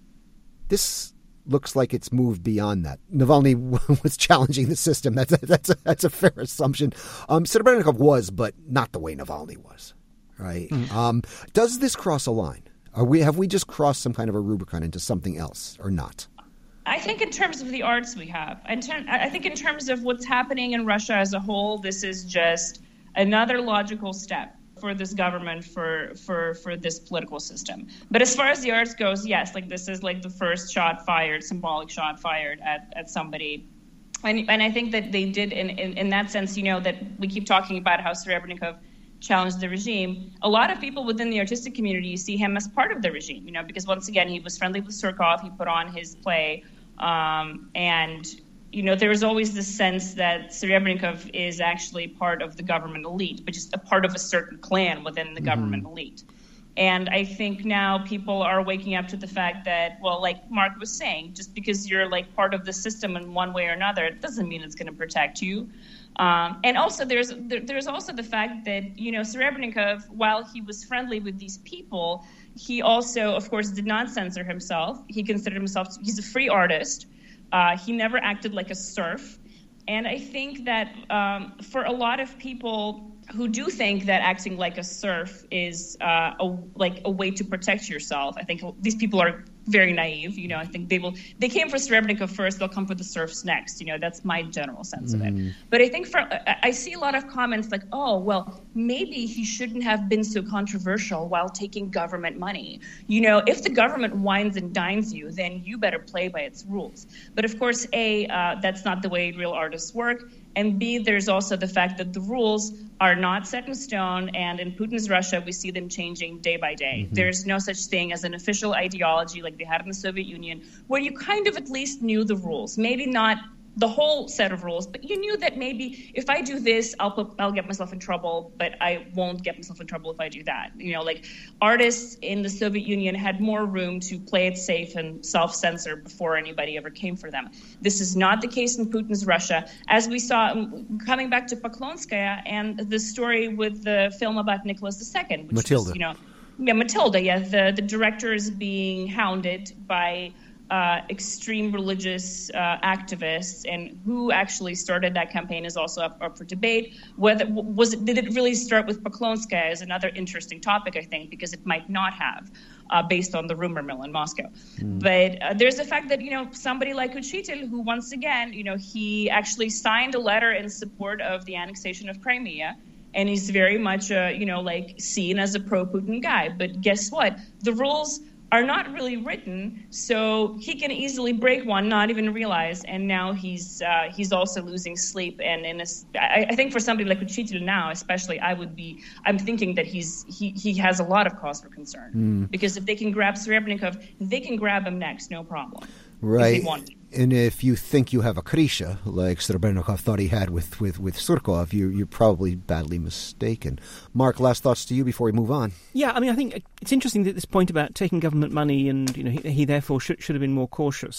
This looks like it's moved beyond that. Navalny was challenging the system. That's a, that's a, that's a fair assumption. Um, Serebrennikov was, but not the way Navalny was. Right? Mm-hmm. Um, does this cross a line? Are we have we just crossed some kind of a Rubicon into something else, or not? I think in terms of the arts we have, in ter- I think in terms of what's happening in Russia as a whole, this is just another logical step for this government, for for for this political system. But as far as the arts goes, yes, like this is like the first shot fired, symbolic shot fired at, at somebody. And and I think that they did in, in, in that sense, you know, that we keep talking about how Serebrennikov challenged the regime. A lot of people within the artistic community see him as part of the regime, you know, because once again, he was friendly with Surkov, he put on his play. Um, and, you know, there is always this sense that Serebrennikov is actually part of the government elite, but just a part of a certain clan within the mm-hmm. government elite. And I think now people are waking up to the fact that, well, like Mark was saying, just because you're like part of the system in one way or another, it doesn't mean it's going to protect you. Um, and also there's there, there's also the fact that, you know, Serebrennikov, while he was friendly with these people, he also, of course, did not censor himself. He considered himself, he's a free artist. Uh, he never acted like a serf. And I think that um, for a lot of people who do think that acting like a serf is uh, a, like a way to protect yourself, I think these people are very naive. You know, I think they will, they came for Serebrennikov first, they'll come for the serfs next. You know, that's my general sense mm. of it. But I think for, I see a lot of comments like, oh, well, maybe he shouldn't have been so controversial while taking government money. You know, if the government wines and dines you, then you better play by its rules. But of course, A, uh, that's not the way real artists work. And B, there's also the fact that the rules are not set in stone, and in Putin's Russia, we see them changing day by day. Mm-hmm. There's no such thing as an official ideology like they had in the Soviet Union, where you kind of at least knew the rules. Maybe not the whole set of rules, but you knew that maybe if I do this, I'll put, I'll get myself in trouble, but I won't get myself in trouble if I do that. You know, like artists in the Soviet Union had more room to play it safe and self-censor before anybody ever came for them. This is not the case in Putin's Russia. As we saw, coming back to Poklonskaya and the story with the film about Nicholas the Second, which Matilda. was, you know, yeah, Matilda, yeah, the, the director is being hounded by Uh, extreme religious uh, activists, and who actually started that campaign is also up, up for debate. Whether was it, did it really start with Poklonskaya is another interesting topic, I think, because it might not have, uh, based on the rumor mill in Moscow. Mm. But uh, there's the fact that, you know, somebody like Uchitel, who once again, you know, he actually signed a letter in support of the annexation of Crimea, and he's very much, uh, you know, like seen as a pro-Putin guy. But guess what? The rules are not really written, so he can easily break one, not even realize. And now he's uh, he's also losing sleep. And in a, I, I think for somebody like Uchitel now, especially, I would be. I'm thinking that he's he he has a lot of cause for concern mm. because if they can grab Serebrennikov, they can grab him next, no problem. Right. If they want to. And if you think you have a Krisha, like Serebrennikov thought he had with, with, with Surkov, you, you're probably badly mistaken. Mark, last thoughts to you before we move on. Yeah, I mean, I think it's interesting that this point about taking government money and, you know, he, he therefore should, should have been more cautious.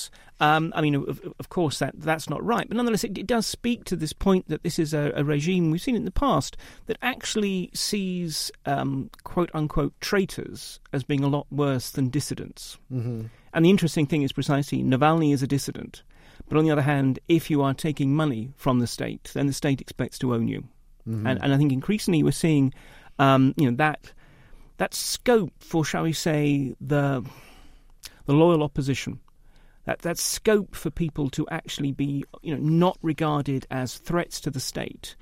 Um, I mean, of, of course, that that's not right. But nonetheless, it, it does speak to this point that this is a, a regime, we've seen it in the past, that actually sees um, quote-unquote traitors as being a lot worse than dissidents. Mm-hmm. And the interesting thing is precisely, Navalny is a dissident. But on the other hand, if you are taking money from the state, then the state expects to own you. Mm-hmm. And, and I think increasingly we're seeing um, you know, that that scope for, shall we say, the the loyal opposition. That that scope for people to actually be, you know, not regarded as threats to the state,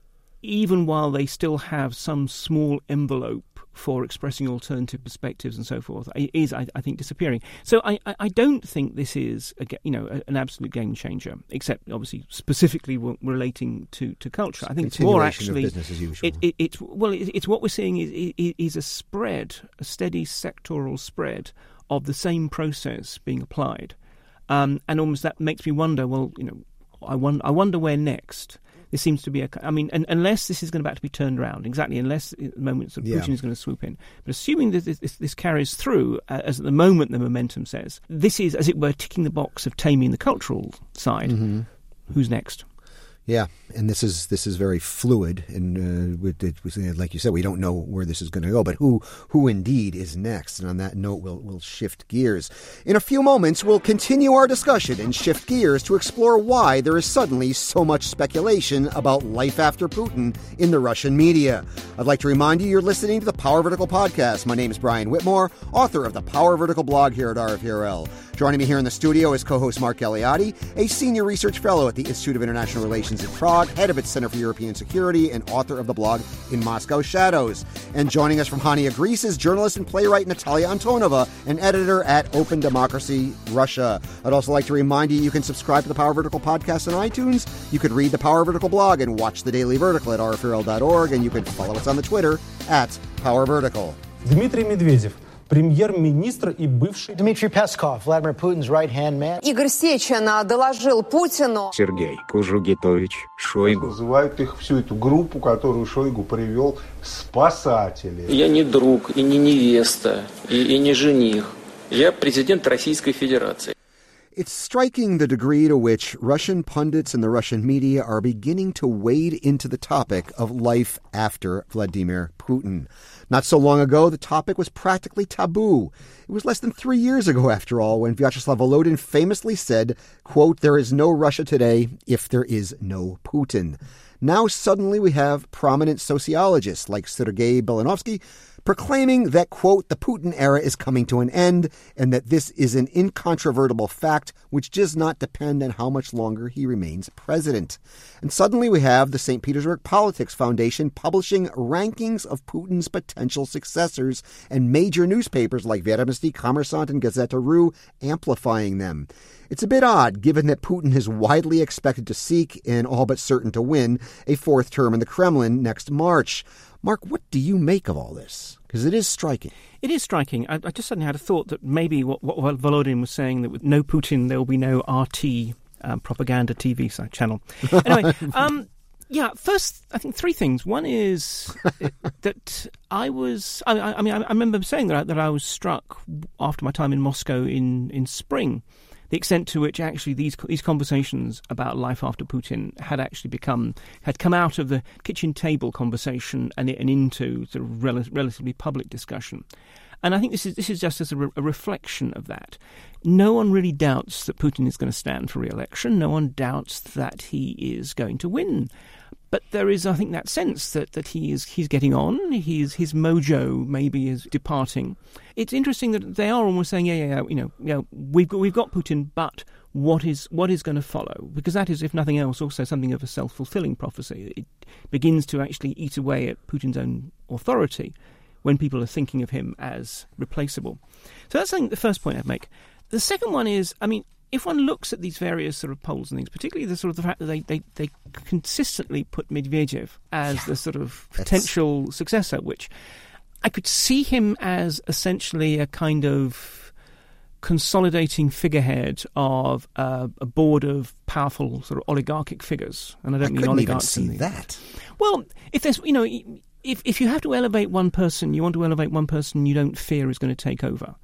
even while they still have some small envelope for expressing alternative perspectives and so forth, is, I, I think, disappearing. So I, I don't think this is, a, you know, an absolute game changer, except obviously specifically relating to, to culture. I think it's more actually of business as usual. It, it, it's well, it, it's what we're seeing is, is a spread, a steady sectoral spread of the same process being applied. Um, and almost that makes me wonder, well, you know, I wonder, I wonder where next. This seems to be a, I mean, and, unless this is going to, about to be turned around, exactly, unless at the moment sort of Putin yeah. is going to swoop in. But assuming that this, this, this carries through, uh, as at the moment the momentum says, this is, as it were, ticking the box of taming the cultural side. Mm-hmm. Who's next? Yeah, and this is this is very fluid, and uh, it, it, like you said, we don't know where this is going to go. But who who indeed is next? And on that note, we'll we'll shift gears. In a few moments, we'll continue our discussion and shift gears to explore why there is suddenly so much speculation about life after Putin in the Russian media. I'd like to remind you, you're listening to the Power Vertical podcast. My name is Brian Whitmore, author of the Power Vertical blog here at R F E R L. Joining me here in the studio is co-host Mark Galeotti, a senior research fellow at the Institute of International Relations in Prague, head of its Center for European Security, and author of the blog In Moscow Shadows. And joining us from Hania, Greece is journalist and playwright Natalia Antonova, an editor at Open Democracy Russia. I'd also like to remind you, you can subscribe to the Power Vertical podcast on iTunes. You could read the Power Vertical blog and watch the Daily Vertical at R F E R L dot org, and you can follow us on the Twitter at Power Vertical. Dmitry Medvedev, премьер-министр и бывший... Dmitry Peskov, Vladimir Putin's right-hand man. Игорь Сечин доложил Путину. Сергей Кужугетович Шойгу. Называют их всю эту группу, которую Шойгу привел, спасатели. Я не друг, и не невеста, и, и не жених. Я президент Российской Федерации. It's striking the degree to which Russian pundits and the Russian media are beginning to wade into the topic of life after Vladimir Putin. Not so long ago, the topic was practically taboo. It was less than three years ago, after all, when Vyacheslav Volodin famously said, quote, "There is no Russia today if there is no Putin." Now suddenly we have prominent sociologists like Sergei Belinovsky proclaiming that, quote, "the Putin era is coming to an end," and that this is an incontrovertible fact which does not depend on how much longer he remains president. And suddenly we have the Saint Petersburg Politics Foundation publishing rankings of Putin's potential successors, and major newspapers like Vedomosti, Kommersant, and Gazeta Ru amplifying them. It's a bit odd, given that Putin is widely expected to seek, and all but certain to win, a fourth term in the Kremlin next March. Mark, what do you make of all this? Because it is striking. It is striking. I, I just suddenly had a thought that maybe what, what Volodin was saying, that with no Putin, there will be no R T um, propaganda T V channel. Anyway, um, yeah, first, I think three things. One is that I was, I, I mean, I remember saying that I, that I was struck after my time in Moscow in, in spring, the extent to which actually these these conversations about life after Putin had actually become, had come out of the kitchen table conversation and, and into sort of rel- relatively public discussion. And I think this is this is just as a, re- a reflection of that. No one really doubts that Putin is going to stand for re-election. No one doubts that he is going to win. But there is, I think, that sense that, that he is he's getting on. He's, his mojo maybe is departing. It's interesting that they are almost saying, yeah, yeah, yeah, you know, yeah, we've got we've got Putin, but what is what is going to follow? Because that is, if nothing else, also something of a self-fulfilling prophecy. It begins to actually eat away at Putin's own authority when people are thinking of him as replaceable. So that's, I think, the first point I'd make. The second one is, I mean, if one looks at these various sort of polls and things, particularly the sort of the fact that they, they, they consistently put Medvedev as yeah, the sort of potential that's... successor, which I could see him as essentially a kind of consolidating figurehead of uh, a board of powerful sort of oligarchic figures. And I don't I mean oligarchs. Even see the, that. Well, if there's, you know, if if you have to elevate one person, you want to elevate one person you don't fear is going to take over. I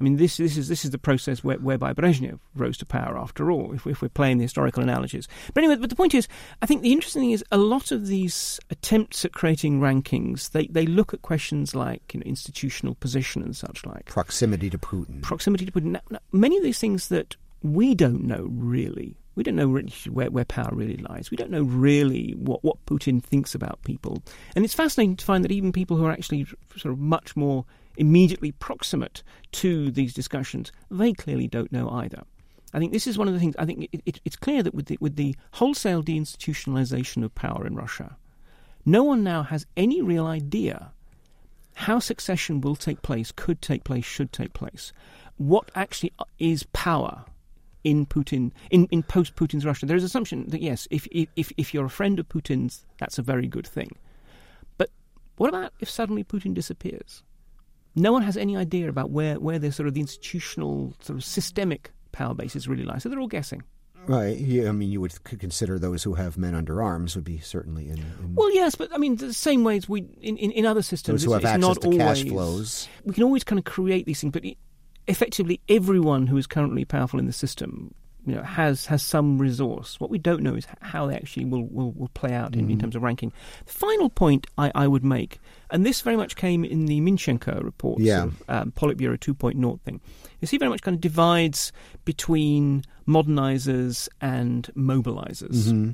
I mean, this this is this is the process where, whereby Brezhnev rose to power. After all, if, if we're playing the historical analogies. But anyway, but the point is, I think the interesting thing is a lot of these attempts at creating rankings, they, they look at questions like, you know, institutional position and such like proximity to Putin. Proximity to Putin. Now, now, many of these things that we don't know really. We don't know really where, where power really lies. We don't know really what, what Putin thinks about people. And it's fascinating to find that even people who are actually sort of much more immediately proximate to these discussions, they clearly don't know either. I think this is one of the things. I think it, it, it's clear that with the, with the wholesale deinstitutionalization of power in Russia, no one now has any real idea how succession will take place, could take place, should take place. What actually is power in Putin, in, in post-Putin's Russia? There is an assumption that, yes, if, if if you're a friend of Putin's, that's a very good thing. But what about if suddenly Putin disappears? No one has any idea about where, where the sort of the institutional, sort of systemic power bases really lie. So they're all guessing. Right. Yeah, I mean, you would consider those who have men under arms would be certainly in... in well, yes, but I mean, the same ways we in, in, in other systems... Those who it's, have it's access not to always, cash flows. We can always kind of create these things, but it, effectively everyone who is currently powerful in the system, you know, has has some resource. What we don't know is how they actually will, will, will play out in, mm-hmm. in terms of ranking. The final point I, I would make, and this very much came in the Minchenko report, yeah. sort of, um, Politburo two point oh thing, is he very much kind of divides between modernizers and mobilizers. Mm-hmm.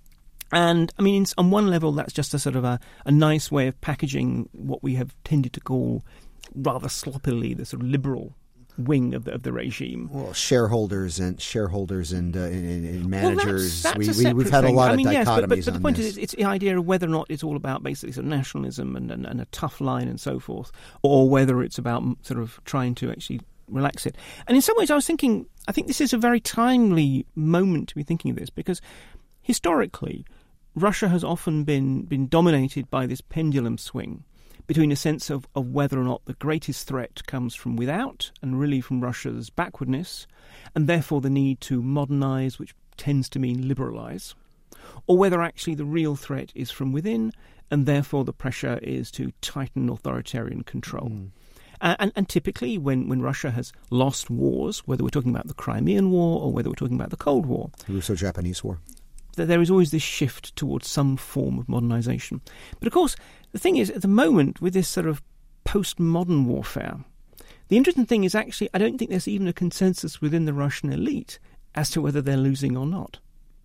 And, I mean, on one level, that's just a sort of a, a nice way of packaging what we have tended to call rather sloppily the sort of liberal wing of the of the regime. Well, shareholders and shareholders and, uh, and, and managers. Well, that's, that's we, we, we've had thing. a lot I mean, of dichotomies yes, but, but, but on the point this. is, it's the idea of whether or not it's all about basically sort of nationalism and, and, and a tough line and so forth, or whether it's about sort of trying to actually relax it. And in some ways, I was thinking, I think this is a very timely moment to be thinking of this, because historically, Russia has often been been dominated by this pendulum swing between a sense of, of whether or not the greatest threat comes from without and really from Russia's backwardness, and therefore the need to modernize, which tends to mean liberalize, or whether actually the real threat is from within, and therefore the pressure is to tighten authoritarian control. Mm. Uh, and, and typically when, when Russia has lost wars, whether we're talking about the Crimean War or whether we're talking about the Cold War, the Russo-Japanese War, there is always this shift towards some form of modernization. But of course, the thing is, at the moment, with this sort of postmodern warfare, the interesting thing is actually, I don't think there's even a consensus within the Russian elite as to whether they're losing or not.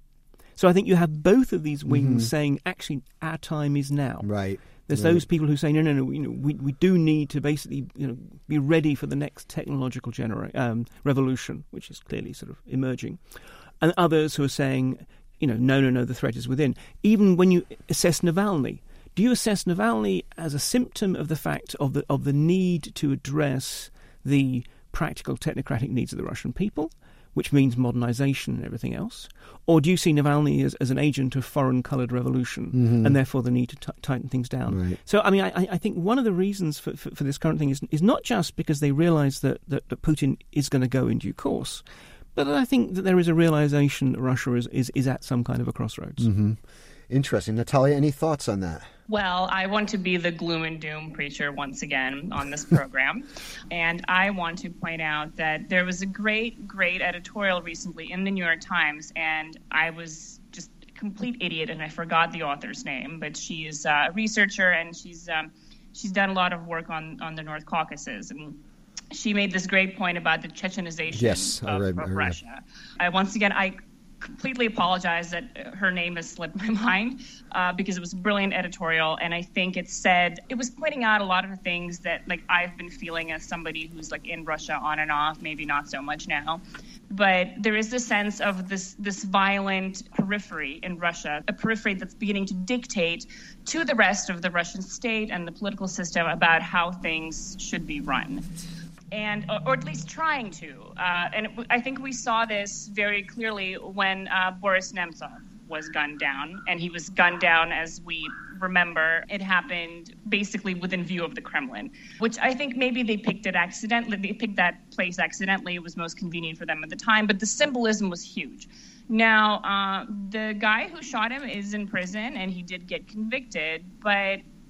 So I think you have both of these wings mm-hmm. saying, actually, our time is now. Right. There's right. those people who say, no, no, no, you know, we we do need to basically, you know, be ready for the next technological genera- um, revolution, which is clearly sort of emerging. And others who are saying, you know, no, no, no, the threat is within. Even when you assess Navalny, do you assess Navalny as a symptom of the fact of the of the need to address the practical technocratic needs of the Russian people, which means modernization and everything else? Or do you see Navalny as, as an agent of foreign-coloured revolution mm-hmm. and therefore the need to t- tighten things down? Right. So, I mean, I, I think one of the reasons for, for, for this current thing is, is not just because they realise that, that, that Putin is going to go in due course, but I think that there is a realization that Russia is, is, is at some kind of a crossroads. Mm-hmm. Interesting. Natalia, any thoughts on that? Well, I want to be the gloom and doom preacher once again on this program. And I want to point out that there was a great, great editorial recently in the New York Times, and I was just a complete idiot and I forgot the author's name, but she is a researcher and she's um, she's done a lot of work on, on the North Caucasus. And she made this great point about the Chechenization yes, of, I read, of I read. Russia. I, once again, I completely apologize that her name has slipped my mind uh, because it was a brilliant editorial. And I think it said, it was pointing out a lot of the things that like I've been feeling as somebody who's like in Russia on and off, maybe not so much now. But there is this sense of this this violent periphery in Russia, a periphery that's beginning to dictate to the rest of the Russian state and the political system about how things should be run. And, or at least trying to. Uh, and it, I think we saw this very clearly when uh, Boris Nemtsov was gunned down. And he was gunned down, as we remember, it happened basically within view of the Kremlin, which I think maybe they picked it accidentally. They picked that place accidentally. It was most convenient for them at the time. But the symbolism was huge. Now, uh, the guy who shot him is in prison, and he did get convicted. But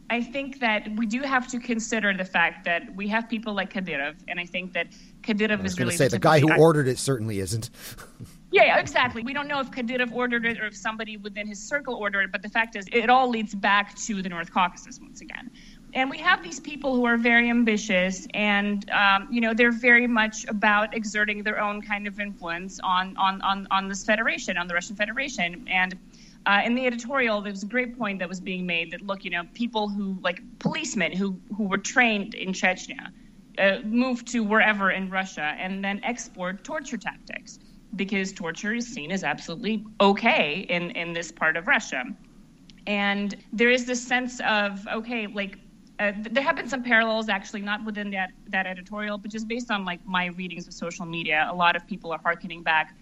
I think that we do have to consider the fact that we have people like Kadyrov, and I think that Kadyrov I was is going really to say the guy who ordered it certainly isn't. Yeah, yeah, exactly. We don't know if Kadyrov ordered it or if somebody within his circle ordered it, but the fact is it all leads back to the North Caucasus once again. And we have these people who are very ambitious and, um, you know, they're very much about exerting their own kind of influence on, on, on, on this federation, on the Russian Federation. And uh, in the editorial, there was a great point that was being made that, look, you know, people who, like policemen who, who were trained in Chechnya, uh, move to wherever in Russia and then export torture tactics, because torture is seen as absolutely okay in, in this part of Russia. And there is this sense of, okay, like, uh, there have been some parallels, actually, not within that, that editorial, but just based on, like, my readings of social media, a lot of people are hearkening back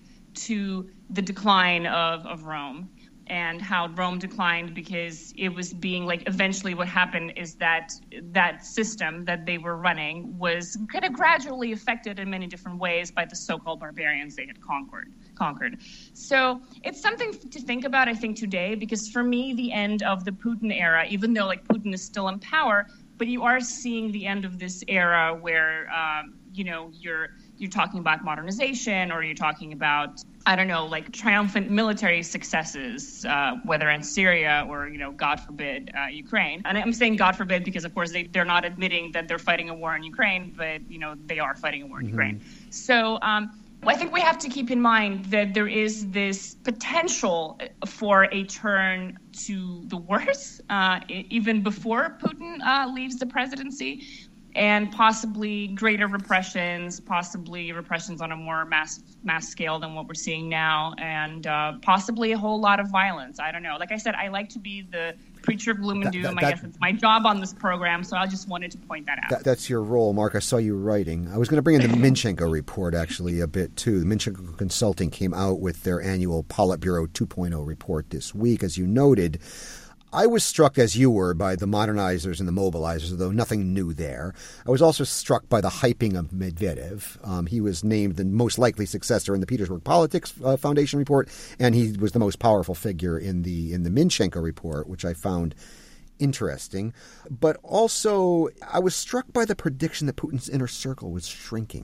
to the decline of, of Rome and how Rome declined because it was being, like, eventually what happened is that that system that they were running was kind of gradually affected in many different ways by the so-called barbarians they had conquered. conquered. So it's something to think about, I think, today, because for me, the end of the Putin era, even though, like, Putin is still in power, but you are seeing the end of this era where, um, you know, you're you're talking about modernization, or you're talking about, I don't know, like triumphant military successes, uh, whether in Syria or, you know, God forbid, uh, Ukraine. And I'm saying God forbid because, of course, they, they're not admitting that they're fighting a war in Ukraine, but, you know, they are fighting a war in mm-hmm. Ukraine. So um, I think we have to keep in mind that there is this potential for a turn to the worse, uh, even before Putin uh, leaves the presidency. And possibly greater repressions, possibly repressions on a more mass mass scale than what we're seeing now, and uh, possibly a whole lot of violence. I don't know. Like I said, I like to be the preacher of gloom and doom. That, that, I guess it's my job on this program, so I just wanted to point that out. That, that's your role, Mark. I saw you writing. I was going to bring in the Minchenko report, actually, a bit, too. The Minchenko Consulting came out with their annual Politburo two point oh report this week, as you noted. I was struck, as you were, by the modernizers and the mobilizers, though nothing new there. I was also struck by the hyping of Medvedev. Um, he was named the most likely successor in the Petersburg Politics uh, Foundation report, and he was the most powerful figure in the in the Minchenko report, which I found interesting. But also, I was struck by the prediction that Putin's inner circle was shrinking.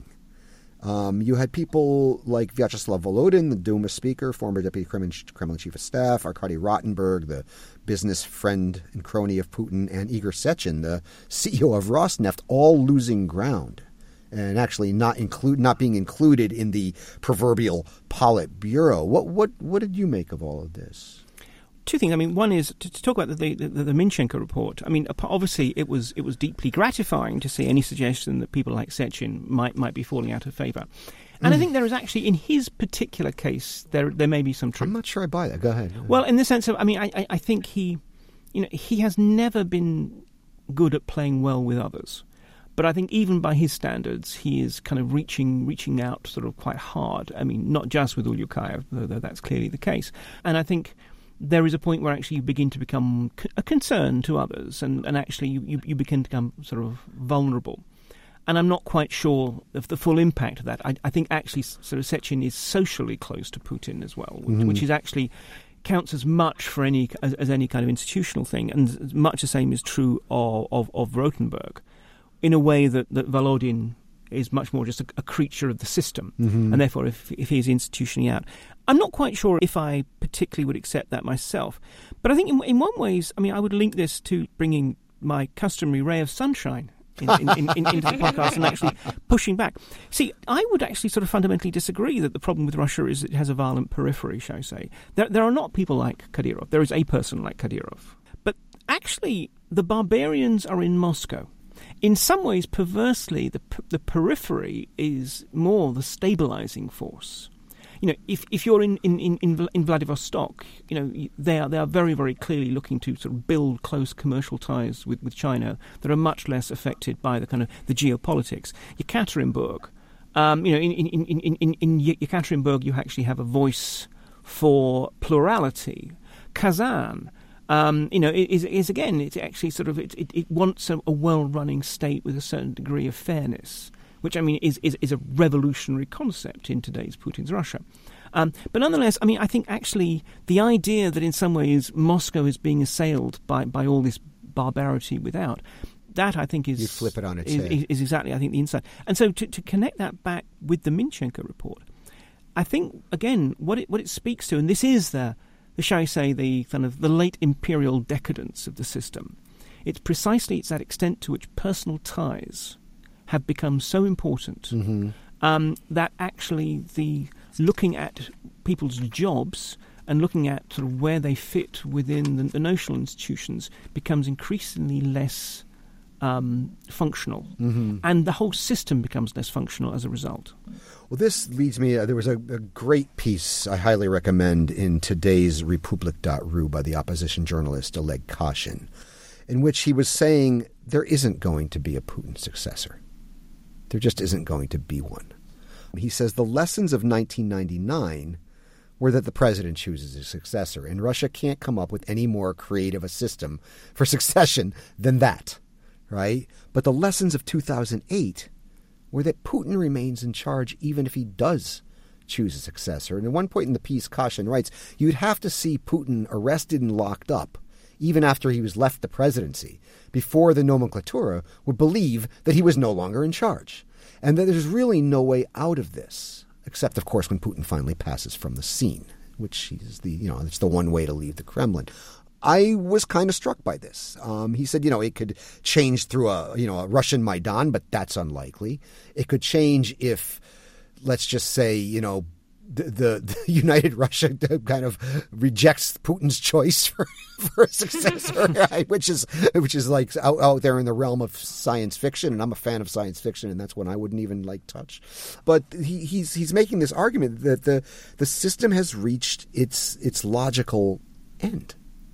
Um, you had people like Vyacheslav Volodin, the Duma speaker, former deputy Kremlin, Kremlin chief of staff, Arkady Rottenberg, the business friend and crony of Putin, and Igor Sechin, the C E O of Rosneft, all losing ground and actually not include not being included in the proverbial Politburo. What what what did you make of all of this? Two things. I mean, one is to, to talk about the, the, the Minchenko report. I mean, obviously, it was it was deeply gratifying to see any suggestion that people like Sechin might might be falling out of favour. And mm. I think there is actually, in his particular case, there there may be some truth. I'm not sure I buy that. Go ahead. Well, in the sense of, I mean, I, I think he, you know, he has never been good at playing well with others. But I think even by his standards, he is kind of reaching reaching out sort of quite hard. I mean, not just with Ulyukayev, though that's clearly the case. And I think there is a point where actually you begin to become a concern to others, and, and actually you, you, you begin to become sort of vulnerable. And I'm not quite sure of the full impact of that. I, I think actually sort of Sechin is socially close to Putin as well, which, mm-hmm. which is actually counts as much for any as, as any kind of institutional thing, and much the same is true of, of, of Rothenberg, in a way that, that Volodin is much more just a, a creature of the system, mm-hmm. and therefore if, if he's institutionally out. I'm not quite sure if I particularly would accept that myself, but I think in, in one ways, I mean, I would link this to bringing my customary ray of sunshine in, in, in, in, into the podcast and actually pushing back. See, I would actually sort of fundamentally disagree that the problem with Russia is it has a violent periphery, shall I say. There, there are not people like Kadyrov. There is a person like Kadyrov. But actually, the barbarians are in Moscow. In some ways, perversely, the the periphery is more the stabilizing force. You know, if if you're in in, in, in Vladivostok, you know, they are they are very, very clearly looking to sort of build close commercial ties with, with China that are much less affected by the kind of the geopolitics. Yekaterinburg, um, you know, in in, in, in, in in Yekaterinburg, you actually have a voice for plurality. Kazan, Um, you know, is is again, it's actually sort of it it, it wants a, a well-running state with a certain degree of fairness, which I mean is is, is a revolutionary concept in today's Putin's Russia. Um, but nonetheless, I mean, I think actually the idea that in some ways Moscow is being assailed by, by all this barbarity without. That, I think, is... You flip it on its is, head. Is, is exactly, I think, the insight. And so to, to connect that back with the Minchenko report, I think, again, what it what it speaks to, and this is the, the shall we say, the kind of the late imperial decadence of the system. It's precisely it's that extent to which personal ties have become so important mm-hmm. um, that actually the looking at people's jobs and looking at sort of where they fit within the, the notional institutions becomes increasingly less um, functional. Mm-hmm. And the whole system becomes less functional as a result. Well, this leads me, uh, there was a, a great piece I highly recommend in today's Republic dot r u by the opposition journalist Oleg Kashin, in which he was saying there isn't going to be a Putin successor. There just isn't going to be one. He says the lessons of nineteen ninety-nine were that the president chooses a successor, and Russia can't come up with any more creative a system for succession than that, right? But the lessons of two thousand eight were that Putin remains in charge even if he does choose a successor. And at one point in the piece, Kashin writes, you'd have to see Putin arrested and locked up, even after he was left the presidency, before the nomenklatura would believe that he was no longer in charge. And that there's really no way out of this, except, of course, when Putin finally passes from the scene, which is the, you know, it's the one way to leave the Kremlin. I was kind of struck by this. Um, he said, you know, it could change through a, you know, a Russian Maidan, but that's unlikely. It could change if, let's just say, you know, the, the, the United Russia kind of rejects Putin's choice for, for a successor, right? which is which is like out, out there in the realm of science fiction, and I'm a fan of science fiction, and that's one I wouldn't even like touch. But he, he's he's making this argument that the the system has reached its its logical end.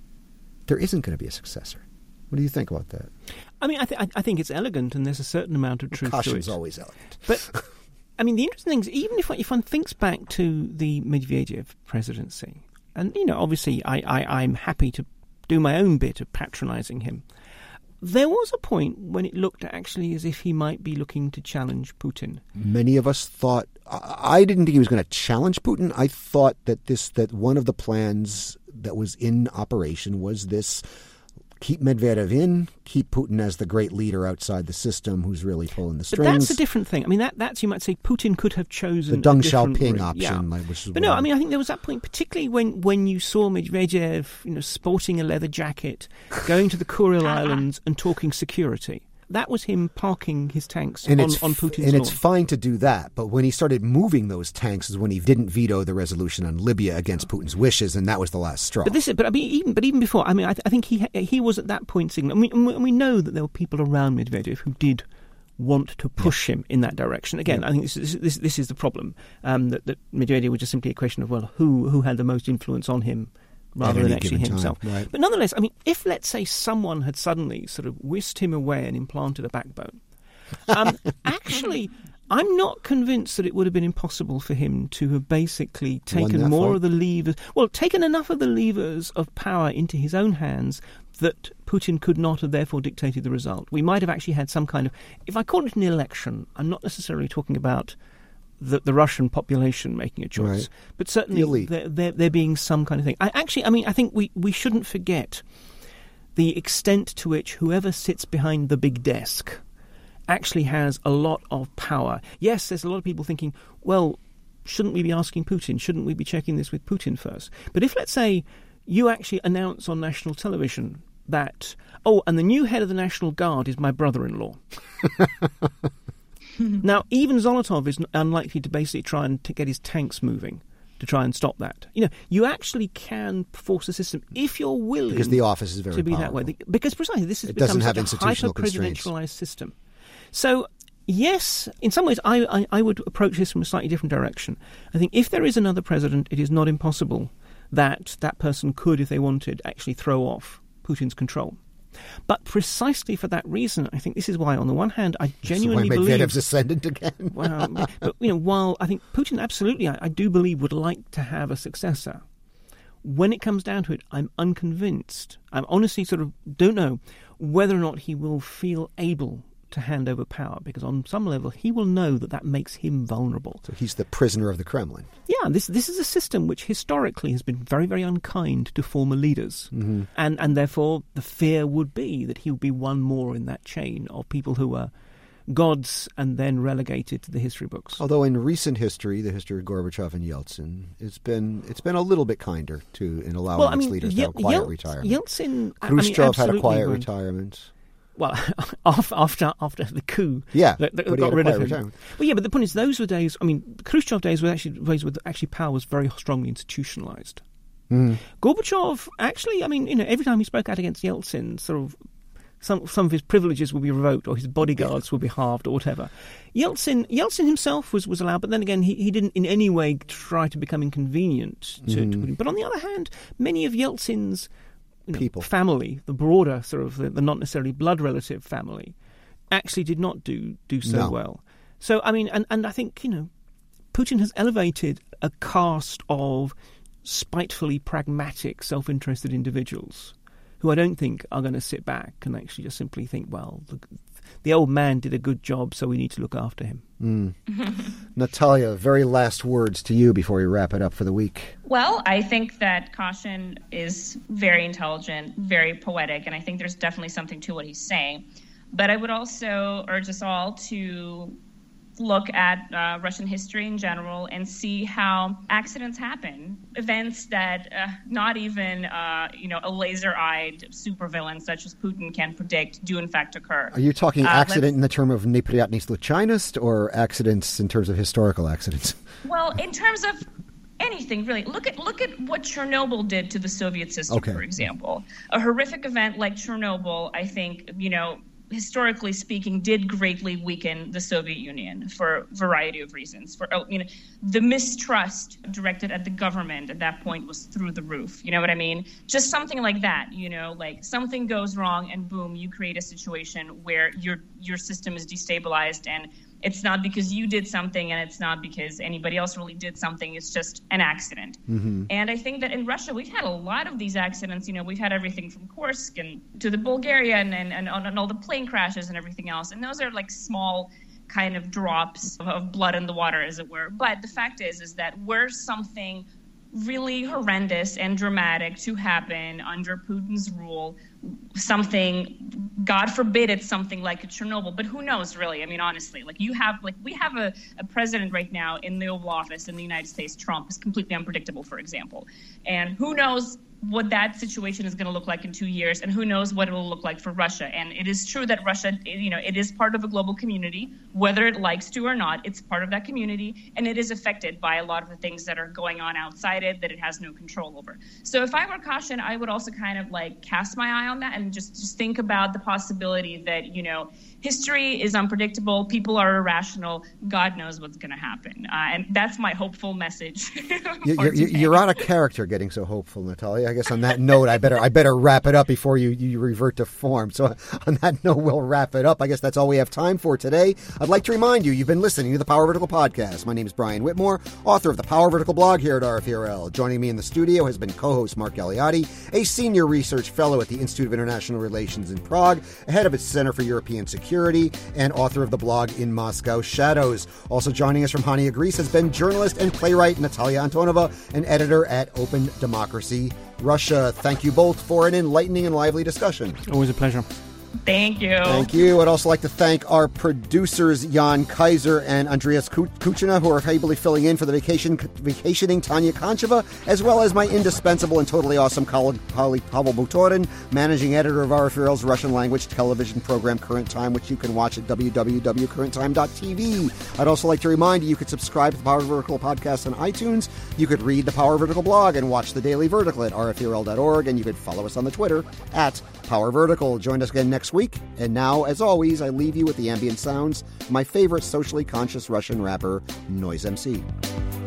There isn't going to be a successor. What do you think about that? I mean, I, th- I think it's elegant, and there's a certain amount of truth Kashin's to it. always elegant. But I mean, the interesting thing is, even if if one thinks back to the Medvedev presidency, and you know, obviously, I, I I'm happy to do my own bit of patronising him. There was a point when it looked actually as if he might be looking to challenge Putin. Many of us thought, I didn't think he was going to challenge Putin. I thought that this that one of the plans that was in operation was this: keep Medvedev in, keep Putin as the great leader outside the system who's really pulling the strings. But that's a different thing. I mean, that that's, you might say, Putin could have chosen the Deng a different Xiaoping route. option. Yeah. Like, which is but no, I mean, I think there was that point, particularly when, when you saw Medvedev, you know, sporting a leather jacket, going to the Kuril Islands and talking security. That was him parking his tanks and on, it's, on Putin's And lawn. it's fine to do that, but when he started moving those tanks is when he didn't veto the resolution on Libya against Putin's wishes, and that was the last straw. But this, is, but I mean, even but even before, I mean, I, th- I think he he was at that point signaling. I mean, we know that there were people around Medvedev who did want to push yeah. him in that direction. Again, yeah. I think this is this, this is the problem. Um, that, that Medvedev was just simply a question of well, who who had the most influence on him, rather than actually himself. Right. But nonetheless, I mean, if, let's say, someone had suddenly sort of whisked him away and implanted a backbone, um, actually, I'm not convinced that it would have been impossible for him to have basically taken more fight? of the levers, well, taken enough of the levers of power into his own hands that Putin could not have therefore dictated the result. We might have actually had some kind of, if I call it an election, I'm not necessarily talking about The, the Russian population making a choice, right. but certainly there, there, there being some kind of thing. I actually, I mean, I think we, we shouldn't forget the extent to which whoever sits behind the big desk actually has a lot of power. Yes, there's a lot of people thinking, well, shouldn't we be asking Putin? Shouldn't we be checking this with Putin first? But if, let's say, you actually announce on national television that, oh, and the new head of the National Guard is my brother-in-law. Now, even Zolotov is unlikely to basically try and to get his tanks moving to try and stop that. You know, you actually can force the system if you're willing. Because the office is very to be powerful. that way. Because precisely this has it become doesn't have such institutional a hyper-presidentialized system. So, yes, in some ways, I, I, I would approach this from a slightly different direction. I think if there is another president, it is not impossible that that person could, if they wanted, actually throw off Putin's control. But precisely for that reason, I think this is why, on the one hand, I genuinely why believe... Medvedev's ascendant again. well, but, you know, while I think Putin absolutely, I, I do believe, would like to have a successor, when it comes down to it, I'm unconvinced. I honestly sort of don't know whether or not he will feel able to hand over power, because on some level he will know that that makes him vulnerable. So he's the prisoner of the Kremlin. Yeah, this this is a system which historically has been very, very unkind to former leaders. Mm-hmm. And, and therefore the fear would be that he would be one more in that chain of people who are gods and then relegated to the history books. Although in recent history, the history of Gorbachev and Yeltsin, it's been it's been a little bit kinder to in allowing well, I its mean, leaders Ye- to have a quiet Yel- retirement. Yeltsin, Khrushchev I mean, had a quiet went, retirement. Well, after after the coup, yeah, that, that but got he had rid a of him. Retirement. Well, yeah, but the point is, those were days. I mean, Khrushchev days were actually days where actually power was very strongly institutionalized. Mm. Gorbachev, actually, I mean, you know, every time he spoke out against Yeltsin, sort of. Some some of his privileges would be revoked, or his bodyguards would be halved, or whatever. Yeltsin Yeltsin himself was, was allowed, but then again, he, he didn't in any way try to become inconvenient to, Mm. to Putin. But on the other hand, many of Yeltsin's you know, people, family, the broader sort of the, the not necessarily blood relative family, actually did not do do so no. well. So I mean, and, and I think you know, Putin has elevated a caste of spitefully pragmatic, self-interested individuals who I don't think are going to sit back and actually just simply think, well, the, the old man did a good job, so we need to look after him. Mm. Natalia, very last words to you before we wrap it up for the week. Well, I think that Kashin is very intelligent, very poetic, and I think there's definitely something to what he's saying. But I would also urge us all to look at uh, Russian history in general and see how accidents happen, events that uh, not even uh, you know a laser-eyed supervillain such as Putin can predict do in fact occur. Are you talking uh, accident in the term of неприятный случайность or accidents in terms of historical accidents? Well, in terms of anything really, look at look at what Chernobyl did to the Soviet system, okay. for example. A horrific event like Chernobyl, I think, you know. historically speaking, did greatly weaken the Soviet Union for a variety of reasons. For you know, the mistrust directed at the government at that point was through the roof. You know what I mean? Just something like that. You know, like something goes wrong, and boom, you create a situation where your your system is destabilized, and it's not because you did something, and it's not because anybody else really did something. It's just an accident. Mm-hmm. And I think that in Russia, we've had a lot of these accidents. You know, we've had everything from Kursk and to the Bulgaria and, and, and, and all the plane crashes and everything else. And those are like small kind of drops of, of blood in the water, as it were. But the fact is, is that were something really horrendous and dramatic to happen under Putin's rule, something, God forbid it's something like a Chernobyl, but who knows really? I mean, honestly, like you have, like we have a, a president right now in the Oval Office in the United States, Trump, is completely unpredictable, for example. And who knows what that situation is going to look like in two years, and who knows what it will look like for Russia. And it is true that Russia, you know, it is part of a global community, whether it likes to or not. It's part of that community, and it is affected by a lot of the things that are going on outside it that it has no control over. So if I were Kashin, I would also kind of like cast my eye on that and just, just think about the possibility that, you know, history is unpredictable. People are irrational. God knows what's going to happen. Uh, and that's my hopeful message. you're, you're, you're out of character getting so hopeful, Natalia. I guess on that note, I better I better wrap it up before you, you revert to form. So on that note, we'll wrap it up. I guess that's all we have time for today. I'd like to remind you, you've been listening to the Power Vertical Podcast. My name is Brian Whitmore, author of the Power Vertical blog here at R F E R L. Joining me in the studio has been co-host Mark Galeotti, a senior research fellow at the Institute of International Relations in Prague, head of its Center for European Security, and author of the blog In Moscow Shadows. Also joining us from Hania, Greece has been journalist and playwright Natalia Antonova, an editor at Open Democracy Russia. Thank you both for an enlightening and lively discussion. Always a pleasure. Thank you. Thank you. I'd also like to thank our producers, Jan Kaiser and Andreas Kuchina, who are ably filling in for the vacation, vacationing Tanya Koncheva, as well as my indispensable and totally awesome colleague, Pavel Butorin, managing editor of R F E R L's Russian language television program Current Time, which you can watch at w w w dot current time dot t v. I'd also like to remind you, you could subscribe to the Power Vertical podcast on iTunes. You could read the Power Vertical blog and watch the Daily Vertical at r f e r l dot org, and you could follow us on the Twitter at Power Vertical. Join us again next week. And now, as always, I leave you with the ambient sounds of my favorite socially conscious Russian rapper, Noise M C.